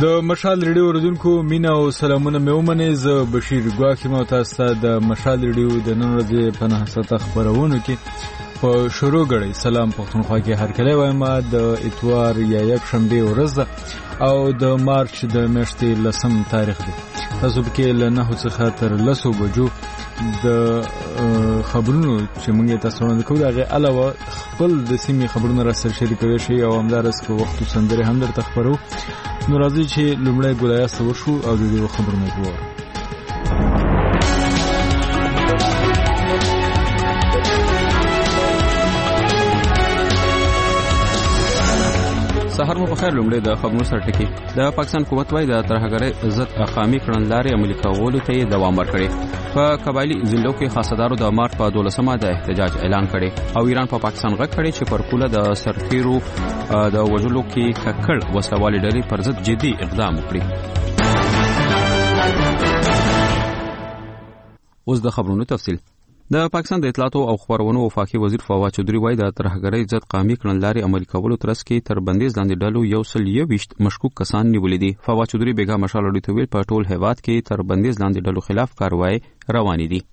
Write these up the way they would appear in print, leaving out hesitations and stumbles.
د مشال ریډیو اوریدونکو مینا او سلامونه مې ومنئ. زه بشیر ګواکې مو تاسو ته د مشال ریډیو د نن ورځې په 9 خبرونو کې په شروع غړي سلام پښتونخوا کې هر کله وایم د اتوار یا یک شنبه ورځ ده او د مارچ د میاشتې 10 تاریخ دی. تاسو کې له 9 څخه تر 10 بجو د خبرونو چې موږ تاسو وړاندې کوو هغه علاوه خپل د سیمې خبرونه را سره شریکوي شي او همدارس کو وخت سندره هم درته خبرو. نو راځي چې لومړی ګولیا سره شو او د دې خبرونه وګورو. سحر مو بخیر. لومړی د خبرونو سره ټکی. د پاکستان حکومت وايي د ترهګرۍ ضد اقامي کړنلارې عملي کولو ته دوام ورکړي. په قبایلی ضلعو کې خاصدارو د مارچ په 12مه د احتجاج اعلان کړي او ایران په پاکستان غږ کړي چې پر کوله د سرتیرو د وژلو کې ککړ وسلوالې ډلې پر ضد جدي اقدام وکړي. اوس د خبرونو تفصیل. د پاکستان د اطلاعاتو او خبرونو وفاقي وزیر فواد چودھری وايي د ترهګرۍ ضد قومي کړنلارې عملي کولو ترڅ کې تر بندیز لاندې ډلو 121 مشکوک کسان نیولې دي. فواد چودھری بیګا مشال اړیته ویل په ټول هیواد کې تر بندیز لاندې ډلو خلاف کاروایی روانې دي.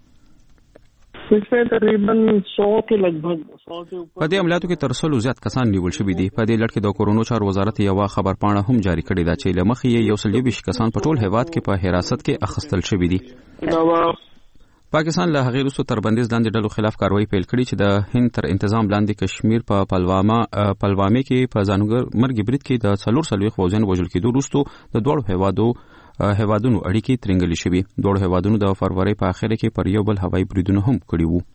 تقریبا 100 کې لګبګ په دې عملیاتو کې تر 100 زیات کسان نیول شوي دي. په دې لړ کې د کورونو چارو وزارت یو خبرپاڼه هم جاری کړې ده چې لمخې یې 120 کسان په ټول هیواد کې په حراست کې اخیستل شوي دي. پاکستان له هغې وروسته تر بندیز لاندې ډلو خلاف کاروایی پیل کړي چې د هند تر انتظام لاندې کشمیر په پلوامې کې په ځانګړي مرګ برید کې د 440 فوجیان وژل کېدو وروسته د دوه هیوادونو اړیکې ترنګلې شوې. دوه هیوادونو د فروری په اخر کې پر یو بل هوایي بریدونه هم کړي وو.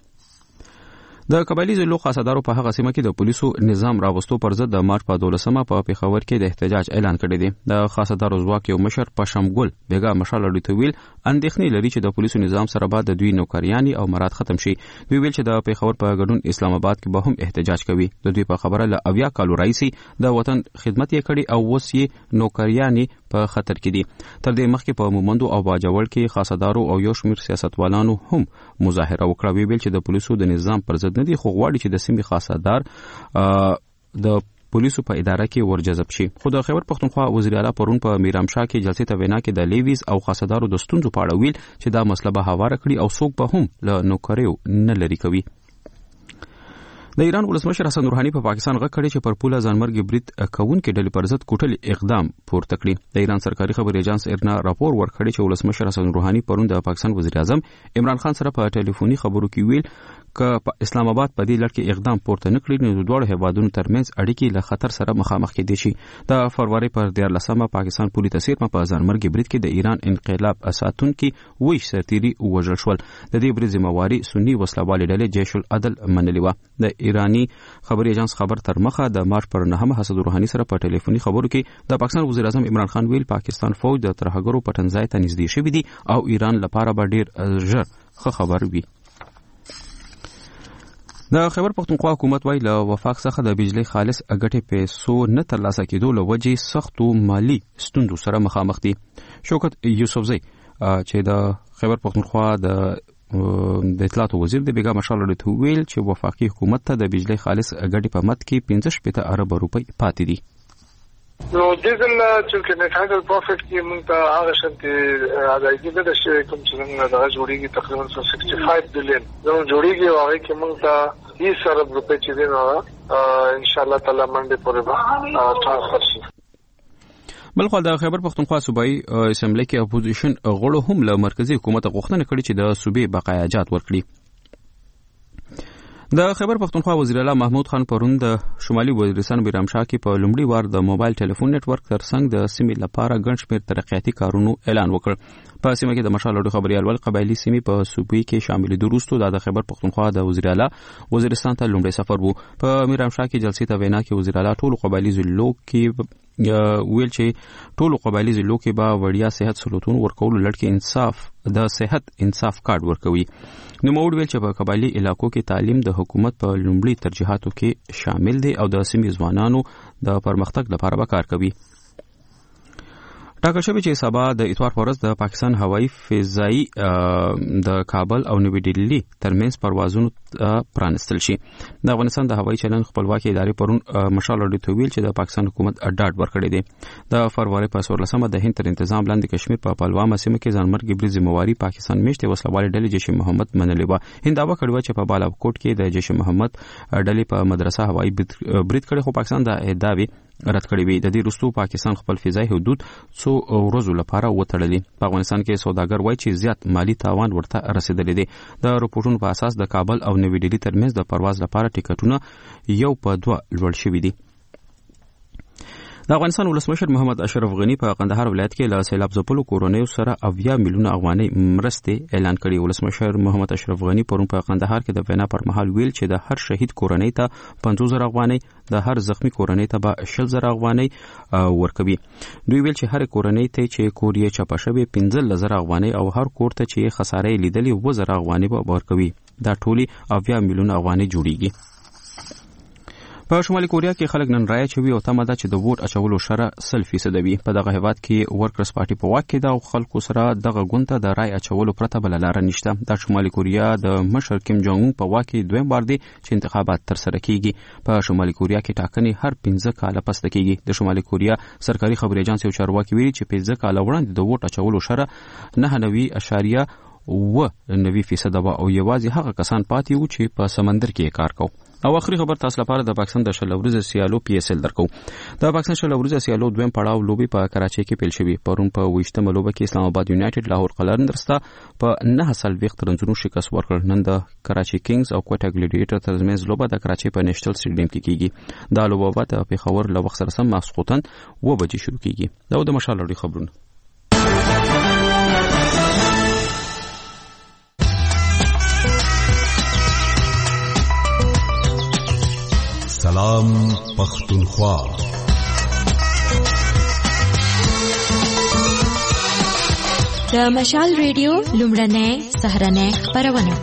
د قبایلی ضلعو خاصدارو په هغه سیمه کې د پولیسو نظام راوستو پر ضد د مارچ په 12مه په پیښور کې د احتجاج اعلان کړی دی. د خاصدارو ځواک یو مشر پشم ګل بیګا مشال اړیته ویل اندېښنې لري چې د پولیسو نظام سره بعد د دوی نوکریانی او مراد ختم شي. دوی ویل چې د پیښور په ګډون اسلام آباد کې به هم احتجاج کوي. د دوی په خبره له 70 کالو راځي د وطن خدمت یې کړي او اوس یې نوکریانی په خطر کې دي. تر دې مخکې په مومندو او باجوړ کې خاصدارو او یو شمېر سیاستوالانو هم مظاهره وکړه. ویل چې د پولیسو د نظام پر ضد نه دي خو غواړي چې د سیمې خاصدار د پولیسو په اداره کې ورجذب شي. خو د خیبر پښتونخوا وزیر اعلی پرون په میرامشاه کې جلسې ته وینا کې د لیویز او خاصدارو د ستونزو په اړه ویل چې دا مسله به هواره کړي او څوک به هم له نوکریو نه لري کوي. د ایران ولسمشر حسن روحاني په پاکستان غږ کړی چې پر پوله ځانمرګي برید کوونکې ډلې پر ضد کوټلي اقدام پورته کړي. د ایران سرکاري خبري ایجنس ایرنا راپور ورکړی چې ولسمشر حسن روحاني پرون د پاکستان وزیر اعظم عمران خان سره په ټلیفوني خبرو کې ویل که اسلام آباد په دې لړ کې اقدام پورته نه کړي نو د دوه هیوادونو ترمنځ اړیکې له خطر سره مخامخ کېدې شي. د فروری پر 14مه پاکستان پولیس تسیر په ځانمرګي برید کې د ایران انقلاب ساتونکي ویش سرتیري وژل شول. د دې برید ذمہواری سنی وسلوالې ډلې جیش العدل منلې و. د ایرانی خبري ایجنس خبر تر مخه د مارچ پر 9 حسن روحاني سره په ټلیفوني خبرو کې د پاکستان وزیر اعظم عمران خان ویل پاکستان فوج د ترهګرو پټنځای ته نږدې شوی دي او ایران لپاره به ډیر ژر ښه خبر وي. د خیبر پښتونخوا حکومت وايي له وفاق څخه د بجلی خالص اګټې پیسو نه ترلاسه کېدو له وجې سختو مالی ستونزو سره مخامخ دي. شوکت یوسفزی چې د خیبر پښتونخوا د اطلاعاتو وزیر د بیګا مشال اړیته ویل چې وفاقي حکومت ته د بجلی خالص اګټې په مد کې 15 ارب روپۍ پاتې دي. نو دیزل چې نه هاندل پروفیټ کې مونږ ته هغه شنت ادایګي د شي کوم چې موږ د جوړیږي تقریبا 65 بلین نو جوړیږي او هغه کې مونږ ته 20 ارب روپۍ چې دی نو ان شاء الله تعالی منډه پورې به ترانسفر شي. بلخو د خیبر پښتونخوا صوبایي اسمبلی کې اپوزیشن غړو هم له مرکزی حکومت غوښتنه کړې چې د صوبې بقایاجات ورکړي. د خیبر پښتونخوا وزیر اعلی محمود خان پرون د شمالي وزیرستان میرامشاه کې په لومړي وار د موبایل ټلیفون نتورک ترڅنګ د سیمې لپاره ګڼ شمېر ترقیاتي کارونو اعلان وکړ. په سیمه کې د مشال اړو خبري اول قبایلی سیمې په صوبې کې شامل دي. وروسته د خیبر پښتونخوا د وزیر اعلی وزیرستان ته لومړی سفر وو. په میرامشاه کې جلسې ته وینا کې وزیر اعلی ټول قبایلی ضلعو کې ویل چې ټول قبایلی ضلعو کې به وړیا صحت سہولتونو ورکول لړ د صحت انصاف کارت ورکوي. نو موږ ویل چې په قبایلی علاقو کې تعلیم د حکومت په لومړي ترجیحاتو کې شامل دی او د سیمې ځوانانو د پرمختګ لپاره به کار کوي. ټاکل شوی چې سبا د اتوار په ورځ د پاکستان هوایي فضایي د کابل او نوی ډیلی ترمنځ پروازونو پرانستل شي. د افغانستان د هوایي چلند خپلواکي ادارې پرون مشال اډیټو ویل چې د پاکستان حکومت ډاډ ورکړی دی. د فروری په 14مه د هند تر تنظیم لاندې کشمیر په پهلوان سیمه کې ځانمرګي بری ذمہواری پاکستان میشته وسلوالي ډلې جیش محمد منلې و. هند دعوا کړې چې په بالاکوټ کې د جیش محمد ډلې په مدرسه هوایي برید کړي، خو پاکستان د ادعاوی رد کړی وی. د دې وروسته پاکستان خپل فضایي حدود څو ورځو لپاره وتړلي. په افغانستان کې سوداګر وایي چې زیات مالی تاوان ورته رسیدلی دی. د رپورټونو په اساس د کابل او نوی ډیلی ترمنځ د پرواز لپاره ټیکټونه 1 په 2 لوړ شوي دي. د افغانستان ولسمشر محمد اشرف غنی په قندهار ولایت کې له سیلاب ځپلو کورنیو سره 80 میلیونه افغانۍ مرستې اعلان کړي. ولسمشر محمد اشرف غنی پرون په قندهار کې د وینا پر مهال ویل چې د هر شهید کورنۍ ته 50,000 افغانۍ، د هر زخمی کورنۍ ته به 60,000 افغانۍ ورکوي. دوی ویل چې هر کورنۍ ته چې کور یې چپه شوی 15,000 افغانۍ او هر کور ته چې خسارې لیدلې 2,000 افغانۍ به ورکوي. دا ټولي 80 میلیونه افغانۍ جوړیږي. په شمالي کوریا کې خلک نن رایه چوي او تمه ده چې د ووټ اچولو شره 100% وي. په دغه هیواد کې ورکرز پارټي په واک کې ده او خلکو سره دغه ګونته د رایه اچولو پرته بل لار نشته. د شمالي کوریا د مشر کیم جونګ اون په واک کې دویم بار دی چې انتخابات تر سره کیږي. په شمالي کوریا کې ټاکنې هر 15 کاله پس کیږي. د شمالي کوریا سرکاري خبري اژانس یو چارواکي ویلي چې 15 کاله وړاندې د ووټ اچولو شره 9.9% او یوازې هغه کسان پاتې وو چې په سمندر کې کار کوي. او اخري خبر تاسو لپاره د پاکستان د شلوريزه سیالو PSL درکو. د پاکستان شلوريزه سیالو دویم پړاو لوبي په کراچۍ کې پیل شوی. پرون په 28مه لوبه کې اسلام آباد یونایټډ لاهور قلندرز ته په 9 رنزونو شکست ورکړ. نن د کراچۍ کینګز او کوټا ګلیډیټر ترمنځ لوبه د کراچۍ په نېشنل سټیډیم کې کیږي. دا لوبه په پیښور له وخت سره سم ماسخوتن 2 بجې شروع کیږي. دا د مشال لړۍ خبرونه. سلام پختونخوا. د مشال ریډیو لومړنۍ سهرنۍ خبرونه.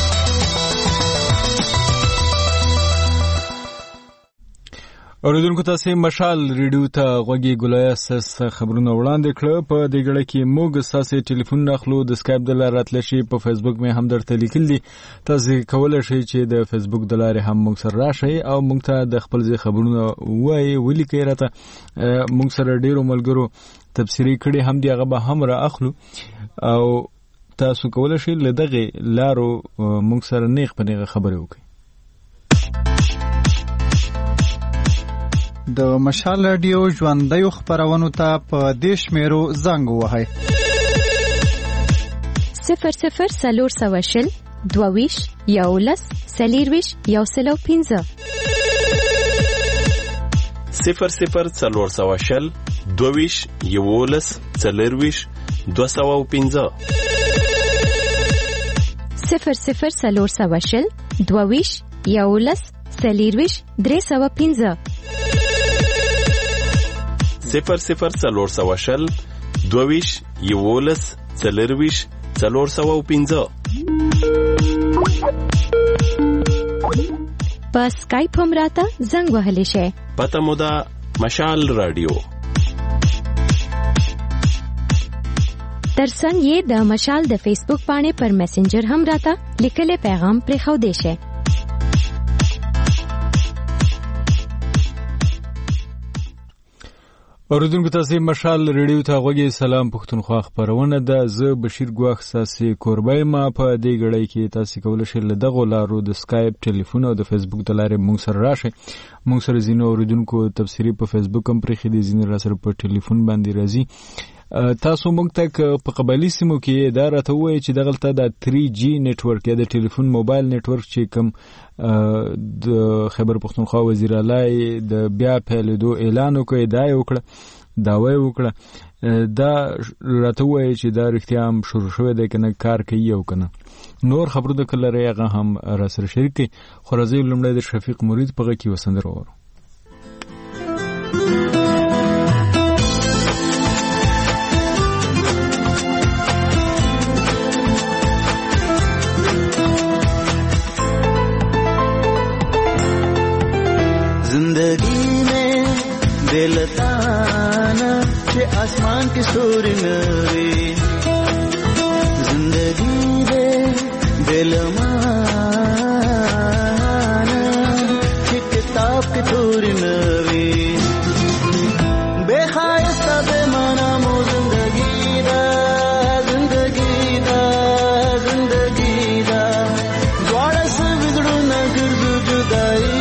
اوریدونکو تاسو مشال ریډیو ته غوږی ګولای اساس خبرونه وړاندې کړ. په دې غړي کې موږ تاسو ټلیفون نخلو د سکایپ د لارې راتل شي. په فیسبوک مې هم درته لیکل دي، تاسو کولای شئ چې د فیسبوک د لارې هم موږ سره راشئ او موږ ته د خپل ځای خبرونه وایي ولیکئ. راته موږ سره ډیرو ملګرو تبصری کړي هم دی، هغه به هم را اخلو او تاسو کولای شئ لدغه لارو موږ سره نیغ په نیغه خبرې وکړئ. د مشال رادیو ژوندۍ خبرونو ته په دیش میرو زنګ وهاي 00 22 11 سلیرویش یوسلو 15 00 22 11 سلیرویش 215 00 22 11 سلیرویش 315 00 22 11 سلیرویش 415. په سکایپ هم راته زنګ وهلی شي. پته مو ده مشال رادیو. ترڅنګ یې د مشال د فیسبوک باندې پر میسنجر هم راته لیکلي پیغام پرې خو دی شي. اوریدونکو تاسو مشال ریډیو ته غوږی. سلام پښتونخوا خبرونه ده. زه بشیر ګواخ ساسي کوربای ما په دې غړی کې تاسو کولای شئ له دغه لارو د سکایپ ټلیفون او د فیسبوک د لارې موږ سره راشئ. موږ سره زینو اوریدونکو تفسیری په فیسبوک هم پرې خېدي، زینو را سره په ټلیفون باندې راځي. تاسو موږ ته په قبایلی سیمو کې دا راته وایي چې دغلته د 3G نتورک یا د ټلیفون موبایل نتورک چې کوم د خیبر پختونخوا وزیر اعلی د بیا پیلېدو اعلان وکړ، دا یې وکړه، دعوی وکړه، دا راته وایي چې دا رښتیا هم شروع شوی دی کنه کار کوي او کنه. نور خبرو د کلره هغه هم را سره شریک کړي. خو راځي لومړی د شفیق مرید په غږ کې وسندره وورو. जिंदगी में दिलताना के आसमान के सूर नवे जिंदगी दे दिल माना किताब के दूर नवे बेखायस्ता बेमाना मो जिंदगी दा द्वारा से बिगड़ू न गिरदू जुदाई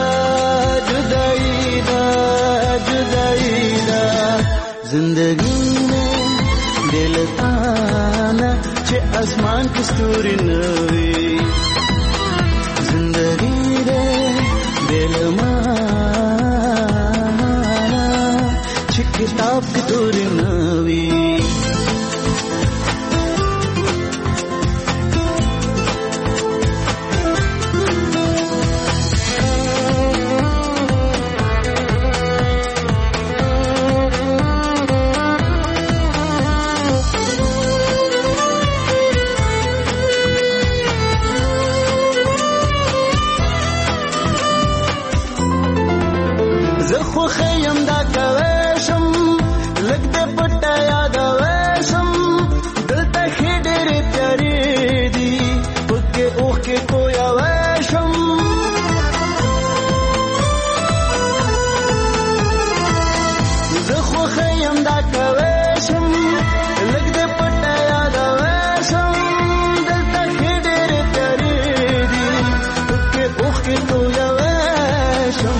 दा जिंदगी में दिल ताना छे आसमान की सूरी नवी जिंदगी दे दिल माना छे किताब की दूरी नवी خیم دا کوشم لګ دې پټه یاد وشم دلته خډېر تیارې دي پکې اوخ کې کویا وشم زه خو خیم دا کوشم لګ دې پټه یاد وشم دلته خډېر تیارې دي پکې اوخ کې کویا وشم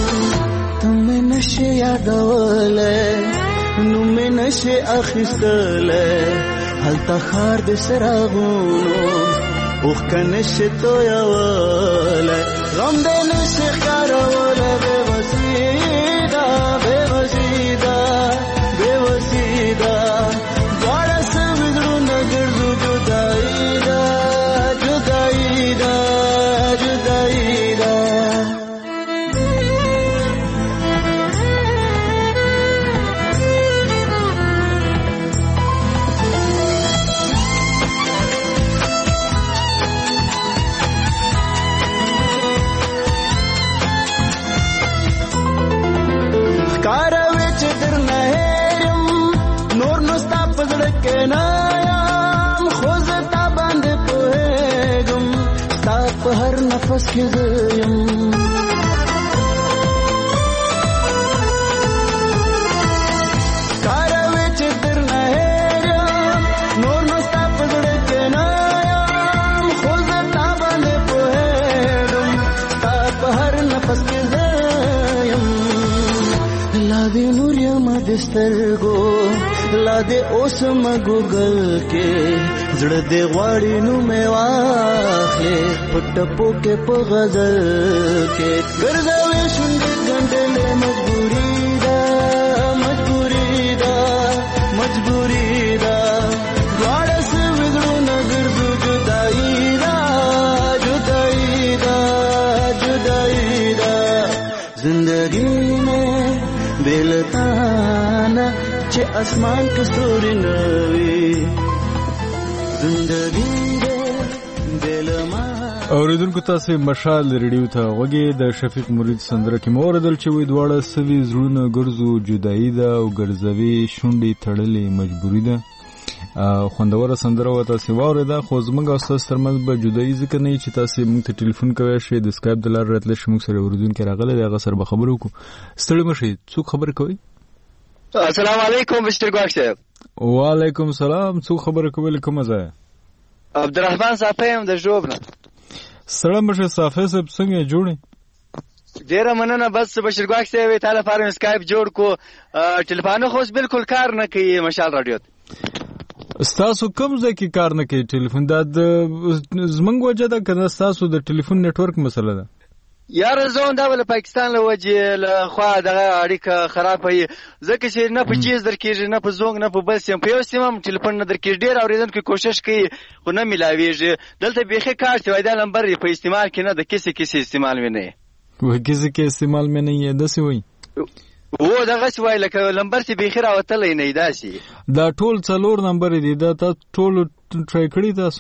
نشه یادوله نو مې نشه اخیستله هلته خار د سراغونو اوخ کنشه تویوله غم د نشه کاروله بے وسیده دواړه سویدرو نګرځو جدائی دا هر نفس کې زم کاروي چې در نه هېرم نور نو ستا په زړه کې نه یم خو زه تا باندې پوهېږم ستا په هر نفس کې زم لا دې نور یم د سترګو لا دې اوس م ګوګل کې زړه دې غواړي نو مې واخلې پټپو کې په غزل کې ګرځوي شونډې ګنډلې مجبوري ده دواړه سه وګړو نه ګرځو جدائی ده زندگی میں دل تانا چې اسمان کې ستوري نوي زندگی دل ما اوریدونکو تاسو مشال ریډیو ته وګي د شفیق مرید سندره کې موردل چې وې دواړه سوي زړونه ګرځو جدائی ده او ګرځوي شونډې تړلې مجبوري ده خوندوره سندره و تاسو واورېده خو زموږ استاد ترمنځ به جدائی ذکر نه چې تاسو موږ ته ټلیفون کوئ شئ د سکایپ د لارې راتلی شئ موږ سره اوریدونکي راغلی دی هغه سره به خبرې وکړو ستړي مه شئ څوک خبرې کوئ السلام علیکم مستر ګواښ صاحب وعلیکم السلام څوک خبرې کوئ له کومه ځایه عبدالرحمن صافی یم د ژوب نه ستړی مه شئ صافی صاحب څنګه یې جوړې ډیره مننه بس بشیر ګواښ صاحب تا لپاره سکایپ جوړ کو ټلیفون خو بالکل کار نه کوي مشال رادیو ستاسو کوم ځای کې کار نه کوي ټلیفون دا زمونږ وجه ده که ستاسو د ټلیفون نیټورک مسله ده یاره زه دا ول پاکستان له وجې له خوا دغه اړیکه خرابه وي ځکه چې نه په چیز درکېږي نه په زونګ نه په بل سیم په یو سیم هم ټلیفون نه درکېږي ډېر اورېدونکي کوشش کوي خو نه میلاویږي دلته بیخي کار چې وای دا نمبر په استعمال کې نه د کسی استعمال مې نه وای کسی استعمال مې نه یې داسې وای و دغه څه وای لکه نمبر چې بیخي راوتلی نه داسې دا ټول 4 نمبر دي دا ټول ټرای کړي تاسو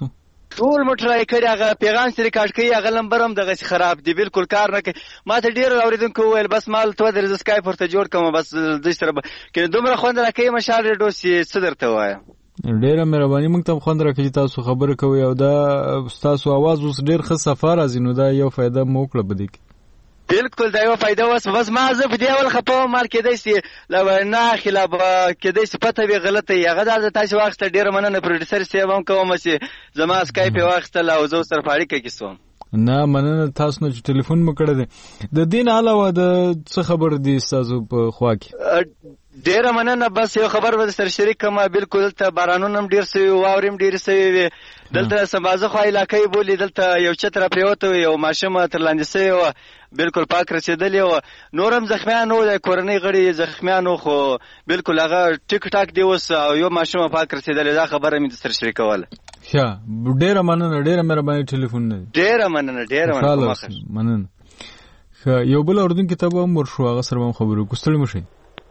ټول موټر یې کړی هغه پیغام چې ریکارډ کوي هغه نمبر هم دغسې خراب دی بالکل کار نه کوي. ما ته ډېر اورېدونکو وویل بس ما ته ودرې زه سکایپ ورته جوړ کړم بس دوی سره به که دومره خوند راکوي مشال ریډیو چې څه درته ووایم. ډېره مهرباني موږ ته هم خوند راکوي چې تاسو خبره کوئ او دا ستاسو اواز اوس ډېر ښه صفا راځي نو دا یو فایده مو وکړه په دې کې. بالکل دا یو فایده اوس بس ما زه په دې اول خفه وم مال کېدی شي نه خلاف کېدی شي پته وي غلطه وي هغه دا تاسې واخیسته ډېره مننه پروډیسر صاحب هم کوم چې زما سکایپ یې واخیستل او زه سره په اړیکه کې شوم. نه مننه تاسو نه چې ټلیفون مو کړی دی. د دې نه علاوه د څه خبر دی ستاسو په خوا کې؟ ډېره مننه بس یو خبر به سره شریک کړم. بالکل دلته بارانونه هم ډېر سوي واورې هم ډېرې سوي وي. دلته سمبازه خوا علاقه یې بولي دلته یو چت را پرېوته وي یو ماشومه تر لاندې سوې وه بالکل پاک رسېدلې وه. نور هم زخمیان وو د کورنۍ غړي زخمیان وو خو بالکل هغه ټیک ټاک دی اوس او یو ماشومه پاک رسېدلې. دا خبره مې سره شریکوله. ښه ډېره مننه ډېره مهرباني ټلیفون نه ډېره مننه مننه. ښه یو بل اورېدونکي ته به هم ورشو هغه سره به هم خبرې وکړو. ستړي مه شئ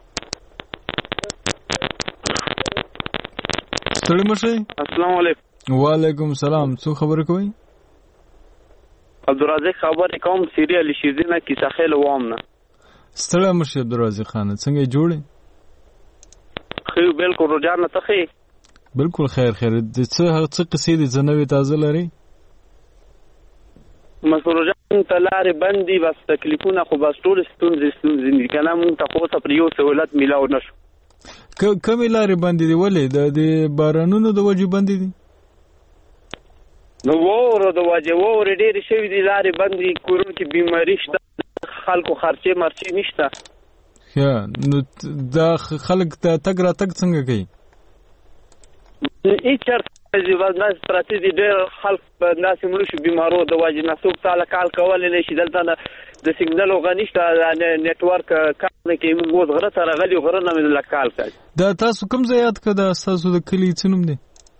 ستړي مه شئ. السلام علیکم. وعلیکم السلام. څو خبرې کوئ؟ عبدالرازق خبرې کوم سیریل شیرینه کیسه خیل وام نه. ستړی مه شئ عبدالرازق خانه څنګه یې جوړې؟ خو بالکل رجان نه ته ښې؟ بالکل خیر د څه قصې دي څه نوې تازه لرئ؟ مسرجان ته لارې بند دي بس تکلیفونه خو بس ټول ستونزې دي که نه مونږ ته خو اوسه پر یو سهولت میلاو نه شو. کمې لارې بندې دي ولې د بارانونو د وجې بندې دي؟ نو واورو د وجې واورې ډېرې شوي دي لارې بندې دي کورونو کې بیماري شته خلکو خرچې مرچې نشته. ښه نو دا خلک تګ راتګ څنګه کوي؟ هېڅ چېرته بس داسې پراته دي ډېر خلک په داسې مړه شو بیمارو د وجې نه څوک تاله کال کولی نه شي. دلته د سیګنل هغه نشته نیټورک کار نه کوي. موږ اوس غره ته راغلي غره نه مې له کال کوي. دا تاسو کوم ځای یاد کړه دا ستاسو د کلي څه نوم دی؟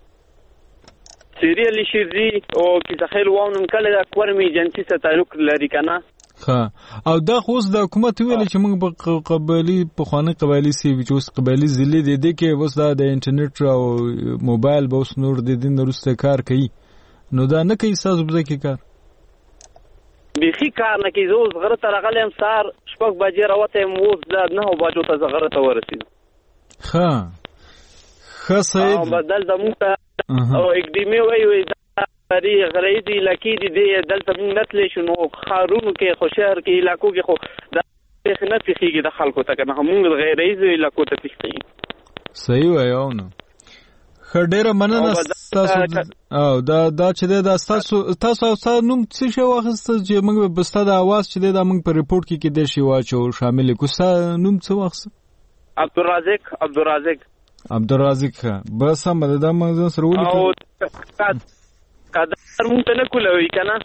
سیریل شیرزي او کیسه خیل وام نوم کلی د کورم ایجنسي سره تعلق لري که نه. ښه او دا خو اوس د حکومت ویلي چې موږ به قبایلي پخواني قبایلي سیوي چې اوس قبایلي ضلع دی دې کې اوس دا د انټرنیټ او موبایل به اوس نور د دې نه وروسته کار کوي نو دا نه کوي ستاسو په ځای کې کار؟ بیخي کار نه کوي. زه اوس غره ته راغلی یم سهار 6 بجې راوتی یم اوس د 9 بجو ته زه غره ته ورسېدم. ښه صحیح دلته مونږ ته او اکډیمي وایي غرایي دي علاقې دي دلته مونږ نه تللی شو نو ښارونو کې خو شهر کې علاقو کې خو دا نه پېښېږي د خلکو ته که نه مونږ د غیر رئیسو علاقو ته پېښېږي. صحیح وایي او نو ښه ډېره مننه ستاسو. او دا چې دی دا تاسو نوم څه شی واخیسته چې موږ به ستا د اواز چې دی دا موږ په ریپورټ کې کېدای شي واچو شامل کړو. ستا نوم څه واخیسته؟ عبدالرازق. ښه بس هم ده دا موږ ځان سره ولیکو. او قدر مونږ ته نه کولاوي که نه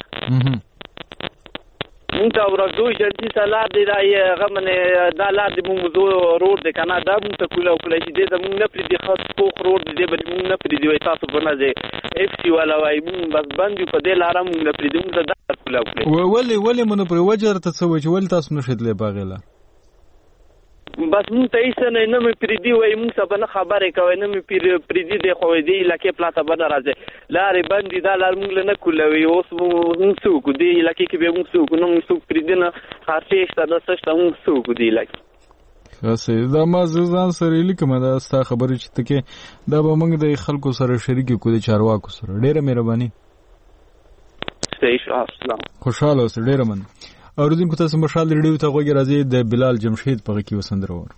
مونږ ته ورځو ایجنسي ته لار دی دا هغه منې دا لار دی مونږ زو روډ دی که نه دا مونږ ته کولاو کولای شي دی زمونږ نه پرېږدي ښه پوخ روډ دی دی به مونږ نه پرېږدي وایي تاسو به نه ځئ اف سی والا وایي مونږ بس بند یو په دې لاره مونږ نه پرېږدي مونږ ته دا کولاو کولای ولې مو نه پرې وجه درته څه وایي چې ولې تاسو نه شئ تللی په هغې لار؟ بس مونږ ته هېڅ نه مې پرېږدي وایي مونږ ته به نه خبرې کوئ نه مې پرېږدي دی خو دې علاقې پلاته به نه راځئ لارې بند دي دا لار مونږ له نه کولاوي. اوس مونږ څه وکړو دې علاقې کې بیا مونږ څه وکړو نه مونږ څوک پرېږدي نه خرچې شته نه څه شته مونږ څه وکړو دې علاقې. ښه صحیح دا ما زه ځان سره یې لیکم دا ستا خبرې چې ته کې دا به موږ د خلکو سره شریکې کړو د چارواکو سره. ډېره مهرباني. صحیح شو. السلام. خوشحاله اوسه. ډېره مننه. اورېدونکو تاسو مشال ریډیو ته غوږ راځئ د بلال جمشید په غږ کې وسندره وره.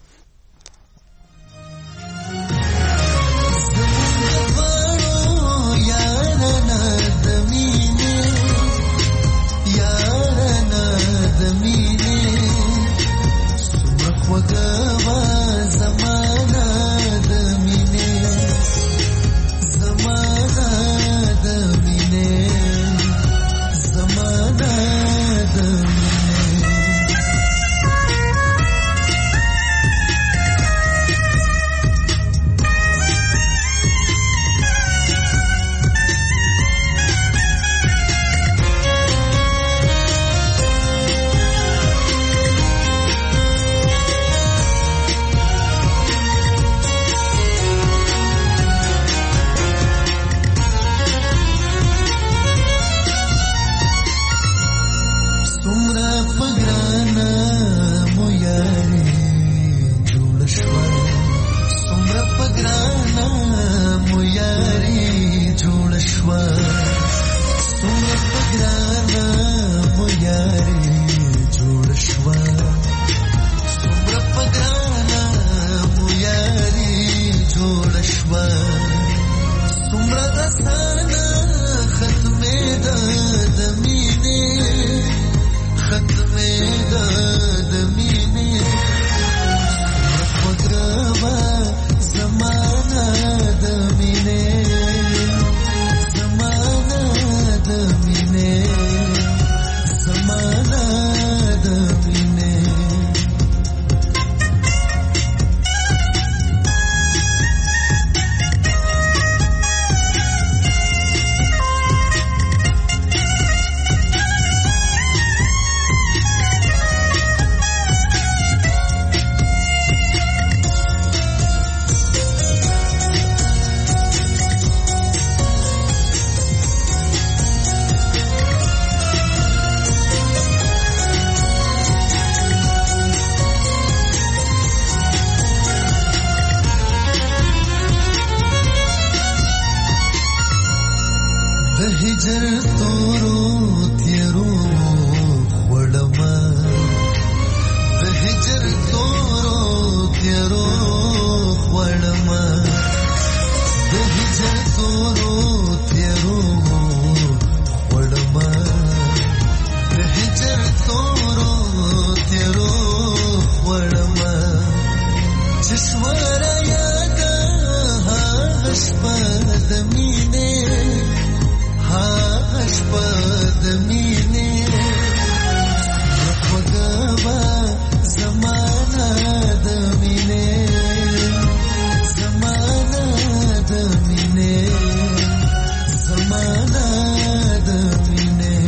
ګرانه مو یاري جوړ شوه څومره په ګرانه مو یاري جوړ شوه څومره اسانه ختمېده د مینې ختمېده د مینې وګرامه زمانه د مینې زمانه د مینې زمانه د مینې هجر تورو تیرو وړما د هجر تورو تیرو وړما د هجر تورو تیرو وړما د هجر تورو تیرو وړما چشوارا یاګه ها شپه د مینې شپد مینې وګوا زمانہ د مینې زمانہ د مینې زمانہ د مینې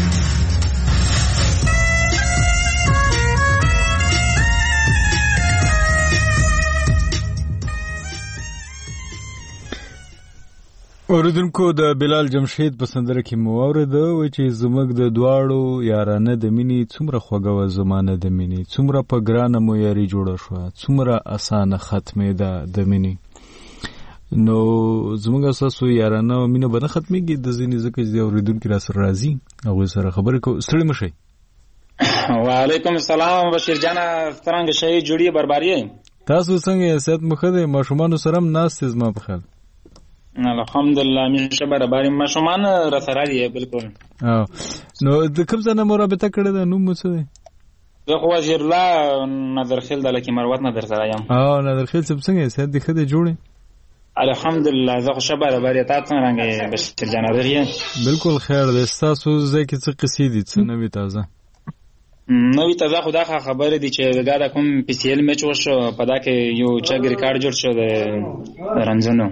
اوریدونکو د بلال جمشید په سندره کې مو واورېده و چې زموږ د دواړو یارانه د مینې څومره خوږه وه زمانه د مینې څومره په ګرانه مو یاري جوړه شوه څومره اسانه ختمېده د مینې نو زموږ ستاسو یارانه مینه به نه ختمېږي د ځینې ځکه چې د اورېدونکي راسره راځي هغوی سره خبرې کوو ستړي مه شئ وعلیکم السلام بشیر جانه څرنګه شئ جوړې برباري تاسو څنګه یې صحت مو ښه دی ماشومانو سره هم ناست یې زما په خیال الحمدلله همیشه برابر ماشومان را سره دي بالکل نو د کوم ځای نه مو رابطه کړې ده نوم مو څه دی زه خو وزیر الله نظرخیل د لکي مروت نظر سره یم نظرخیل صاحب څنګه یې صحت دې ښه دی جوړې الحمدلله زه خو ښه برابر یم تا څنګه بشیر جان رغیه بالکل خیر دی ستاسو ځای کې څه قصې دي څه نوې تازه نوې تازه خو دا خبره دي چې دا کوم پی سی ایل میچ وشو په دا کې یو چګ ریکارډ جوړ شو د رنځونو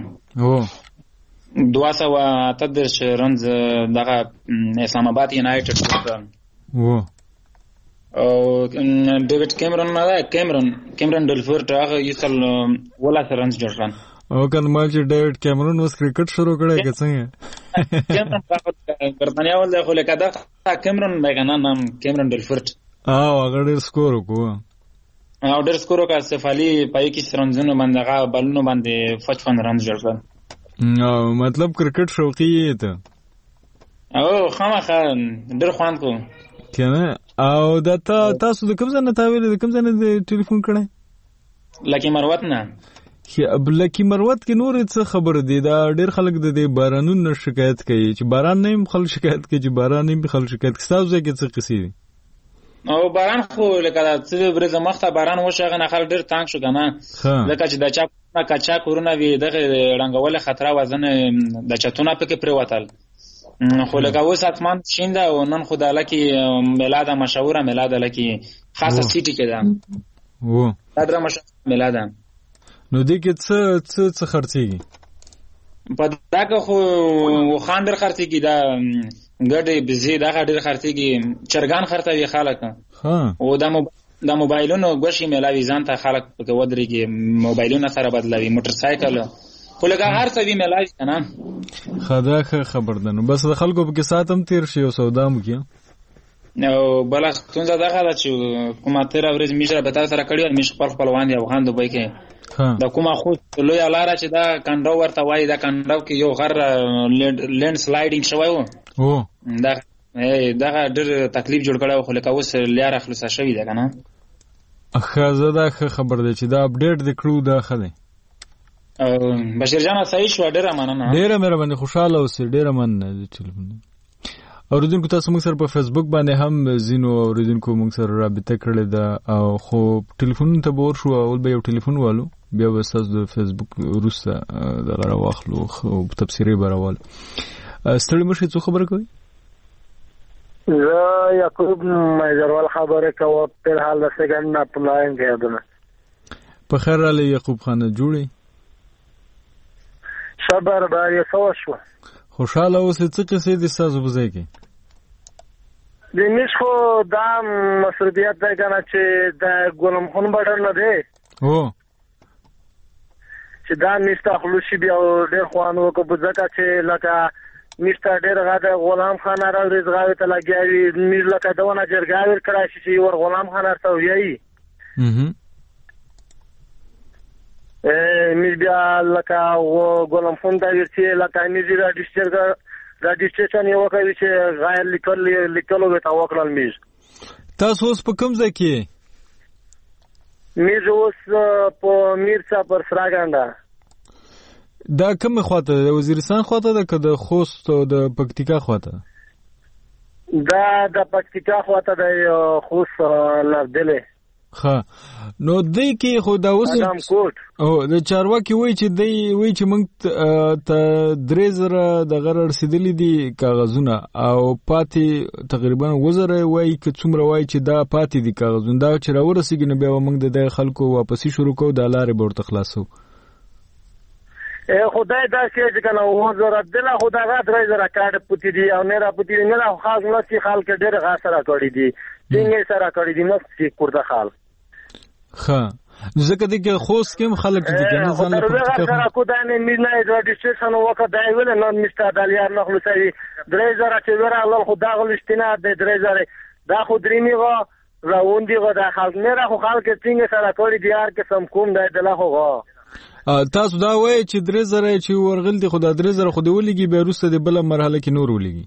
238 رنز دغه اسلام آباد یونایټډ وکړ او ډیوډ کیمرون ډلفورټ هغه یسل ولا رنز جوړ کړ او کله ما چې ډیوډ کیمرون اوس کرکټ شروع کړی که څنګه برتانیا ول خو لکه دا کیمرون بیگانه نام کیمرون ډلفورټ هغه ډېر سکور وکړو او ډېر سکور وکړ سفالي پای کې رنزونو باندې هغه بلونو باندې 55 رنز جوړ کړ مطلب کرکټ شوقي یې ته او خامخا ډېر خوند کو کنه او دا تاسو د کوم ځای نه تاویل د کوم ځای نه ټلیفون کړی لکه مروت نه لکه مروت کې نور څه خبر دی دا ډېر خلک د بارانونو شکایت کوي چې باران نه هم خلک شکایت کوي چې باران نه هم خلک شکایت کوي تاسو ځای کې څه قصې دي او باران خو لکه څه ورځ مخته باران وشو هغه نه خلک ډېر تنګ شو کنه لکه چې د چا کچا کورونه وي دغه رنګول خطر وزن د چتونه پکې پریوتل خو لکه اوس اسمان شین ده او نن خدای لکه میلاد مشهوره میلاد لکه خاصه سیټی کې ده دا در مشهور میلاد نو دې کې څه خرڅيږي په داګه خو خاندر خرڅيږي دا ګډې بزی دا ډېر خرڅيږي چرګان خرڅوي خلک او دا موبایلونو غوښي ملاوي ځان ته خلک په ودرېږي موبایلونه سره بدلوي موټر سایکل خو لکه هر څه وی ملاوي کنه خدا خبر ده نو بس د خلکو په کې ساتم تیر شي او سودا مو کې نو بل ستونزه دا غواړي چې کومه تیر ورځ میشره به تاسو سره کړی او میش خپل وان دی افغان دوبۍ کې دا کومه خو لوی لاره چې دا کنډو ورته وای دا کنډو کې یو غر لینډ سلایډینګ شوی وو دا دا ډېر تکلیف جوړ کړو خو لکه اوس لاره خلاصه شوې ده کنه. اخه دا خبر ده چې دا اپډیټ د کړو دا خله بشیر جان صحیح شو. ډېر مننه. ډېر مهرباني. خوشاله اوسئ. ډېر مننه. ټلیفون اوریدونکو تاسو موږ سره په فیسبوک باندې هم زینو اوریدونکو موږ سره رابطه کړې ده او خو ټلیفون ته بور شو اول به یو ټلیفون والو بیا به تاسو د فیسبوک وروسته دغه راواخلو او تفسیري براول. ستړي مشه څه خبره کوي؟ زه یعقوب مایزروال خبره کوم په حال د سګن نه پلاین کېدنه. په خیر علي یعقوب خان جوړي صبر باندې سو شو. خوشاله اوسې. څه قصې دي تاسو په ځای کې؟ د نشو دا مسؤلیت ده کنه چې د ګولم خون بډر نه دی او چې دا نشته خلوشي بیا ډېر خوانو کو بځکه چې لکه نشته ډېر غاده غلام خان را رزغاوي ته لګیاوي میر لکه دونه جرګاوي کړای شي ور غلام خان ارته ویي میر بیا لکه غلام خان دا ورته لکه میر راډیسټریشن یو کوي چې غیر لیکلو به تا وکړل. میر تاسو اوس په کوم ځای کې؟ میر اوس په میرڅا پر سراګاندا. دا کوم خواته د وزیرستان خواته ده که د خوست او د پکتیکا خواته؟ دا د پکتیکا خواته د خوست لردلې. ها نو دای کې خو دا اوس او د چارواکي وای چې موږ ته 3000 د غرر رسیدلې دي کاغذونه او پاتې تقریبا وزره وای چې څومره وای چې دا پاتې دي کاغذونه دا چې راورسیږي نو بیا موږ د خلکو واپسی شروع کوو د لارې ورته خلاصو. خدای دا چې کنه وزره دله خدای را 3000 کارت پوتې دي او نه را پوتې نه خاص نسی خلک ډېر غاسره کړی دي څنګه سره کړی دي نو چې کوړه خال. ها ځکه دغه خوست کې خلک دي کنه ځان له پکتیکا سره کو دا نه مینا رجسټریشن وکړه دا ویل نو نشته د لیار نه خلاصي 3000 چې ورا الله خدای غلشتنه د 3000 دا خو درېمي غو راوندي غو دا خلک نه را خو خلک څنګه سره کړی دي هر قسم کوم دی دله خو تاسو دا وایي چې 3000 چې ورغل دي خدای 3000 خو دی ولګي به روسته د بل مرحله کې نور ولګي.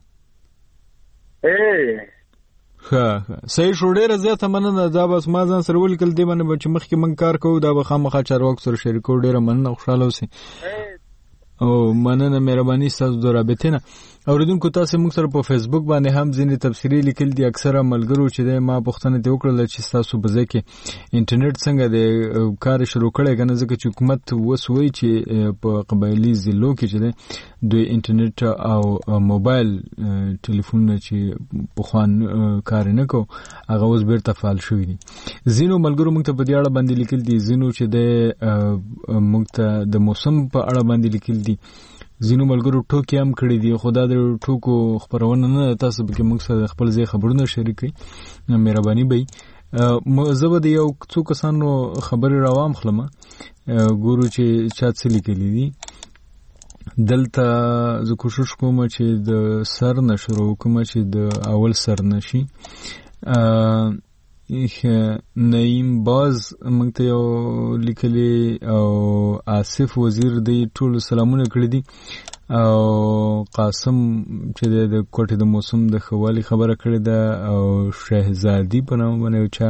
ها صحیح شو. ډېر زیاته مننه. دا بس ما ځان سره ولیکل دی باندې چې مخکې من کار کوو دا به خامخا چارواکو سره شریکو. ډېر مننه. خوشاله اوسئ او مننه مهرباني ستاسو د رابطې نه. اوریدونکو تاسو موږ سره په فیسبوک باندې هم ځینې تفسیري لیکل دي. اکثره ملګرو چې ما پوښتنه دې وکړل چې تاسو په ځای کې انټرنیټ څنګه د کار شروع کړی کنه ځکه چې حکومت وسوي چې په قبایلی ضلعو کې چې د انټرنیټ او موبایل ټلیفون چې په خوان کار نه کو هغه اوس بیرته فعال شوی دي. زینو ملګرو موږ ته په دې اړه باندې لیکل دي. زینو چې د موږ ته د موسم په اړه باندې لیکل دي. زینو ملګرو ټوکی هم کړی دی. خدا د ټوکو خبرونه نه تاسو به موږ سره خپل ځای خبرونه شریک کړئ. مهرباني به زه به د یو څو کسانو خبرې راوام خلم ګورو چې چا څه لیکلي دي. دلته زه کوشش کوم چې د سر نه شروع کوم چې د اول سر نشي. نعیم باز موږ ته یو لیکلي او آصف وزیر دی ټول سلامونه کړی دي او قاسم چې د کوټې د موسم د خوالي خبره کړې ده او شهزادي په نوم باندې چا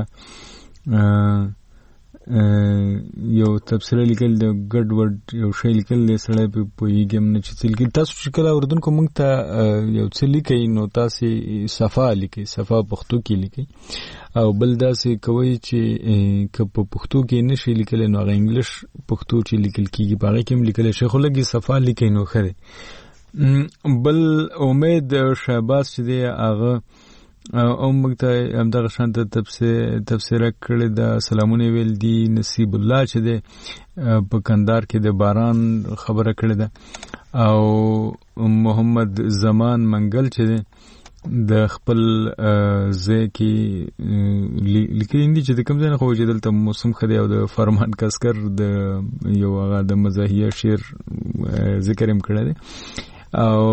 یو تفسیر لیکل د ګډ وډ یو شی لیکل دی سړی په پوهیږم نه چې لیکل. تاسو چې کله اردوونکو موږ ته یو څه لیکئ نو تاسو صفا لیکئ صفا پښتو کې لیکئ او بل داسې کوي چې که په پښتو کې نشي لیکل نو هغه انګلیش پښتو چې لیکل کیږي په هغه کې هم لیکل شي خو لږ صفا لیکئ نو ښه دی. بل امید شهباز چې دی هغه او موږ ته همدغه شانته تفسیره کړې ده. سلامونه ویل دي. نصیب الله چې دی په کندهار کې د باران خبره کړې ده او محمد زمان منګل چې دی د خپل ځای کې لیکلي دي چې د کوم ځای نه خو چې دلته موسم ښه دی او د فرمان کسکر د یو هغه د مزاحیه شعر ذکر هم کړی دی او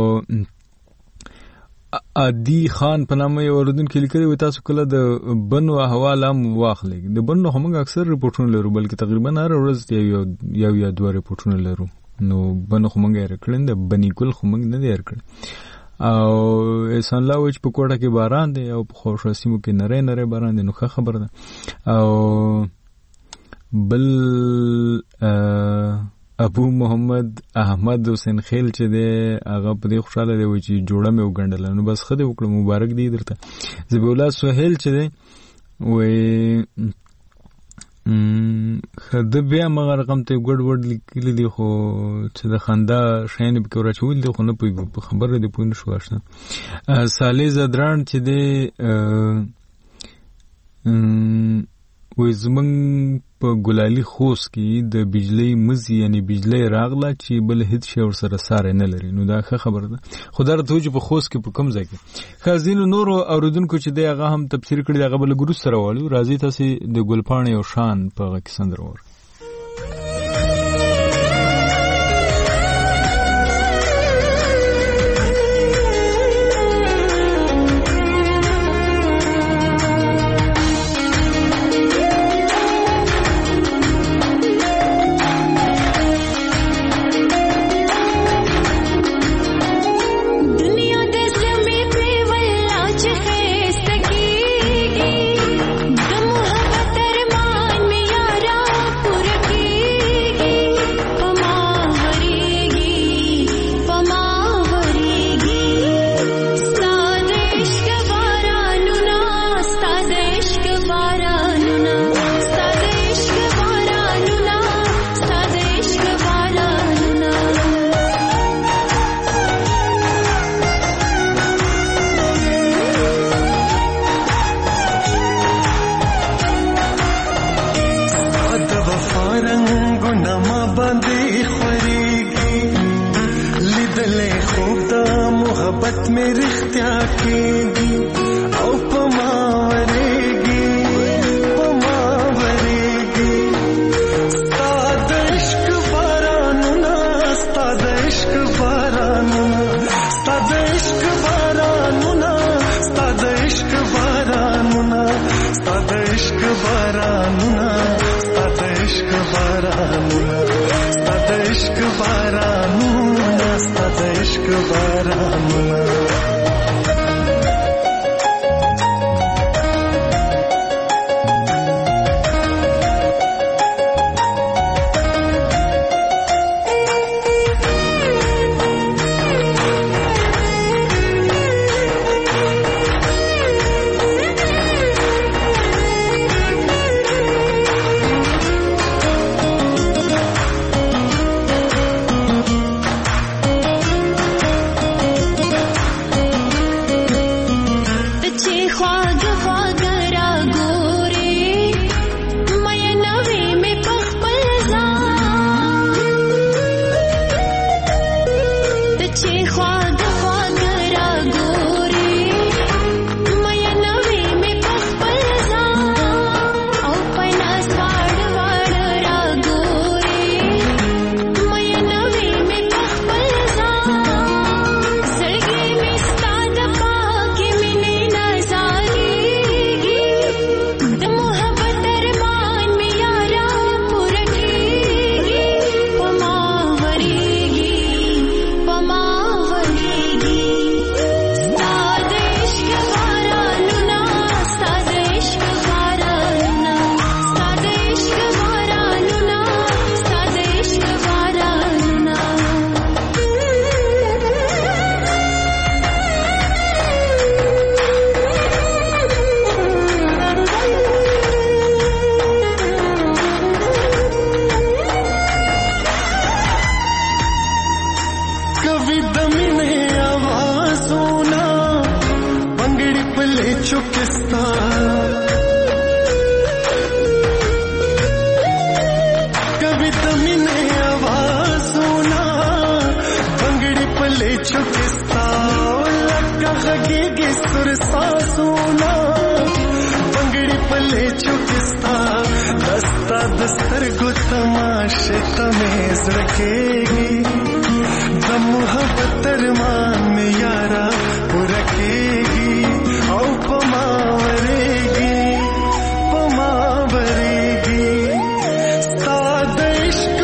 عادی خان په نامه یو اوریدونکي لیکلي وي تاسو کله د بنو احوال هم واخلئ. د بنو خو موږ اکثر رپورټونه لرو بلکې تقریبا هره ورځ یو یا دوه رپورټونه لرو. نو بنو خو موږ یې کړل د بنی ګل خو موږ نه دی کړل او احسان الله وچ په کوټه کې باران دی او په خوشاسیمو کې نری نری باران دی، نو ښه خبر ده. او بل ابو محمد احمد حسین خیل چې دی هغه په دې خوشاله دی چې جوړه مې وګڼله، نو بس ښه دی وکړه، مبارک دی درته. ذبیح الله سهیل چې دی وایي د بیا مغه رقم ته ګډ وډ لیکلی دی، خو چې د خندا شیانې پکې وراچولي دي، خو نه پوهېږو په خبره دې پوه نه شو اشنا. صالح زدران چې دی وایي زمونږ په ګلالي خوست کې د بجلۍ مزي یعنی بجلۍ راغله چې بل هیڅ شی ورسره ساری نه لري، نو دا ښه خبره ده. خو دا راته چې په خوست کې په کوم ځای کې ښه ځینو نورو اورېدونکو چې دی هغه هم تفسیر کړي، هغه به لږ وروسته راوړو. راځئ تاسې د ګلپاڼې او شان په هغه کې سندره واورئ.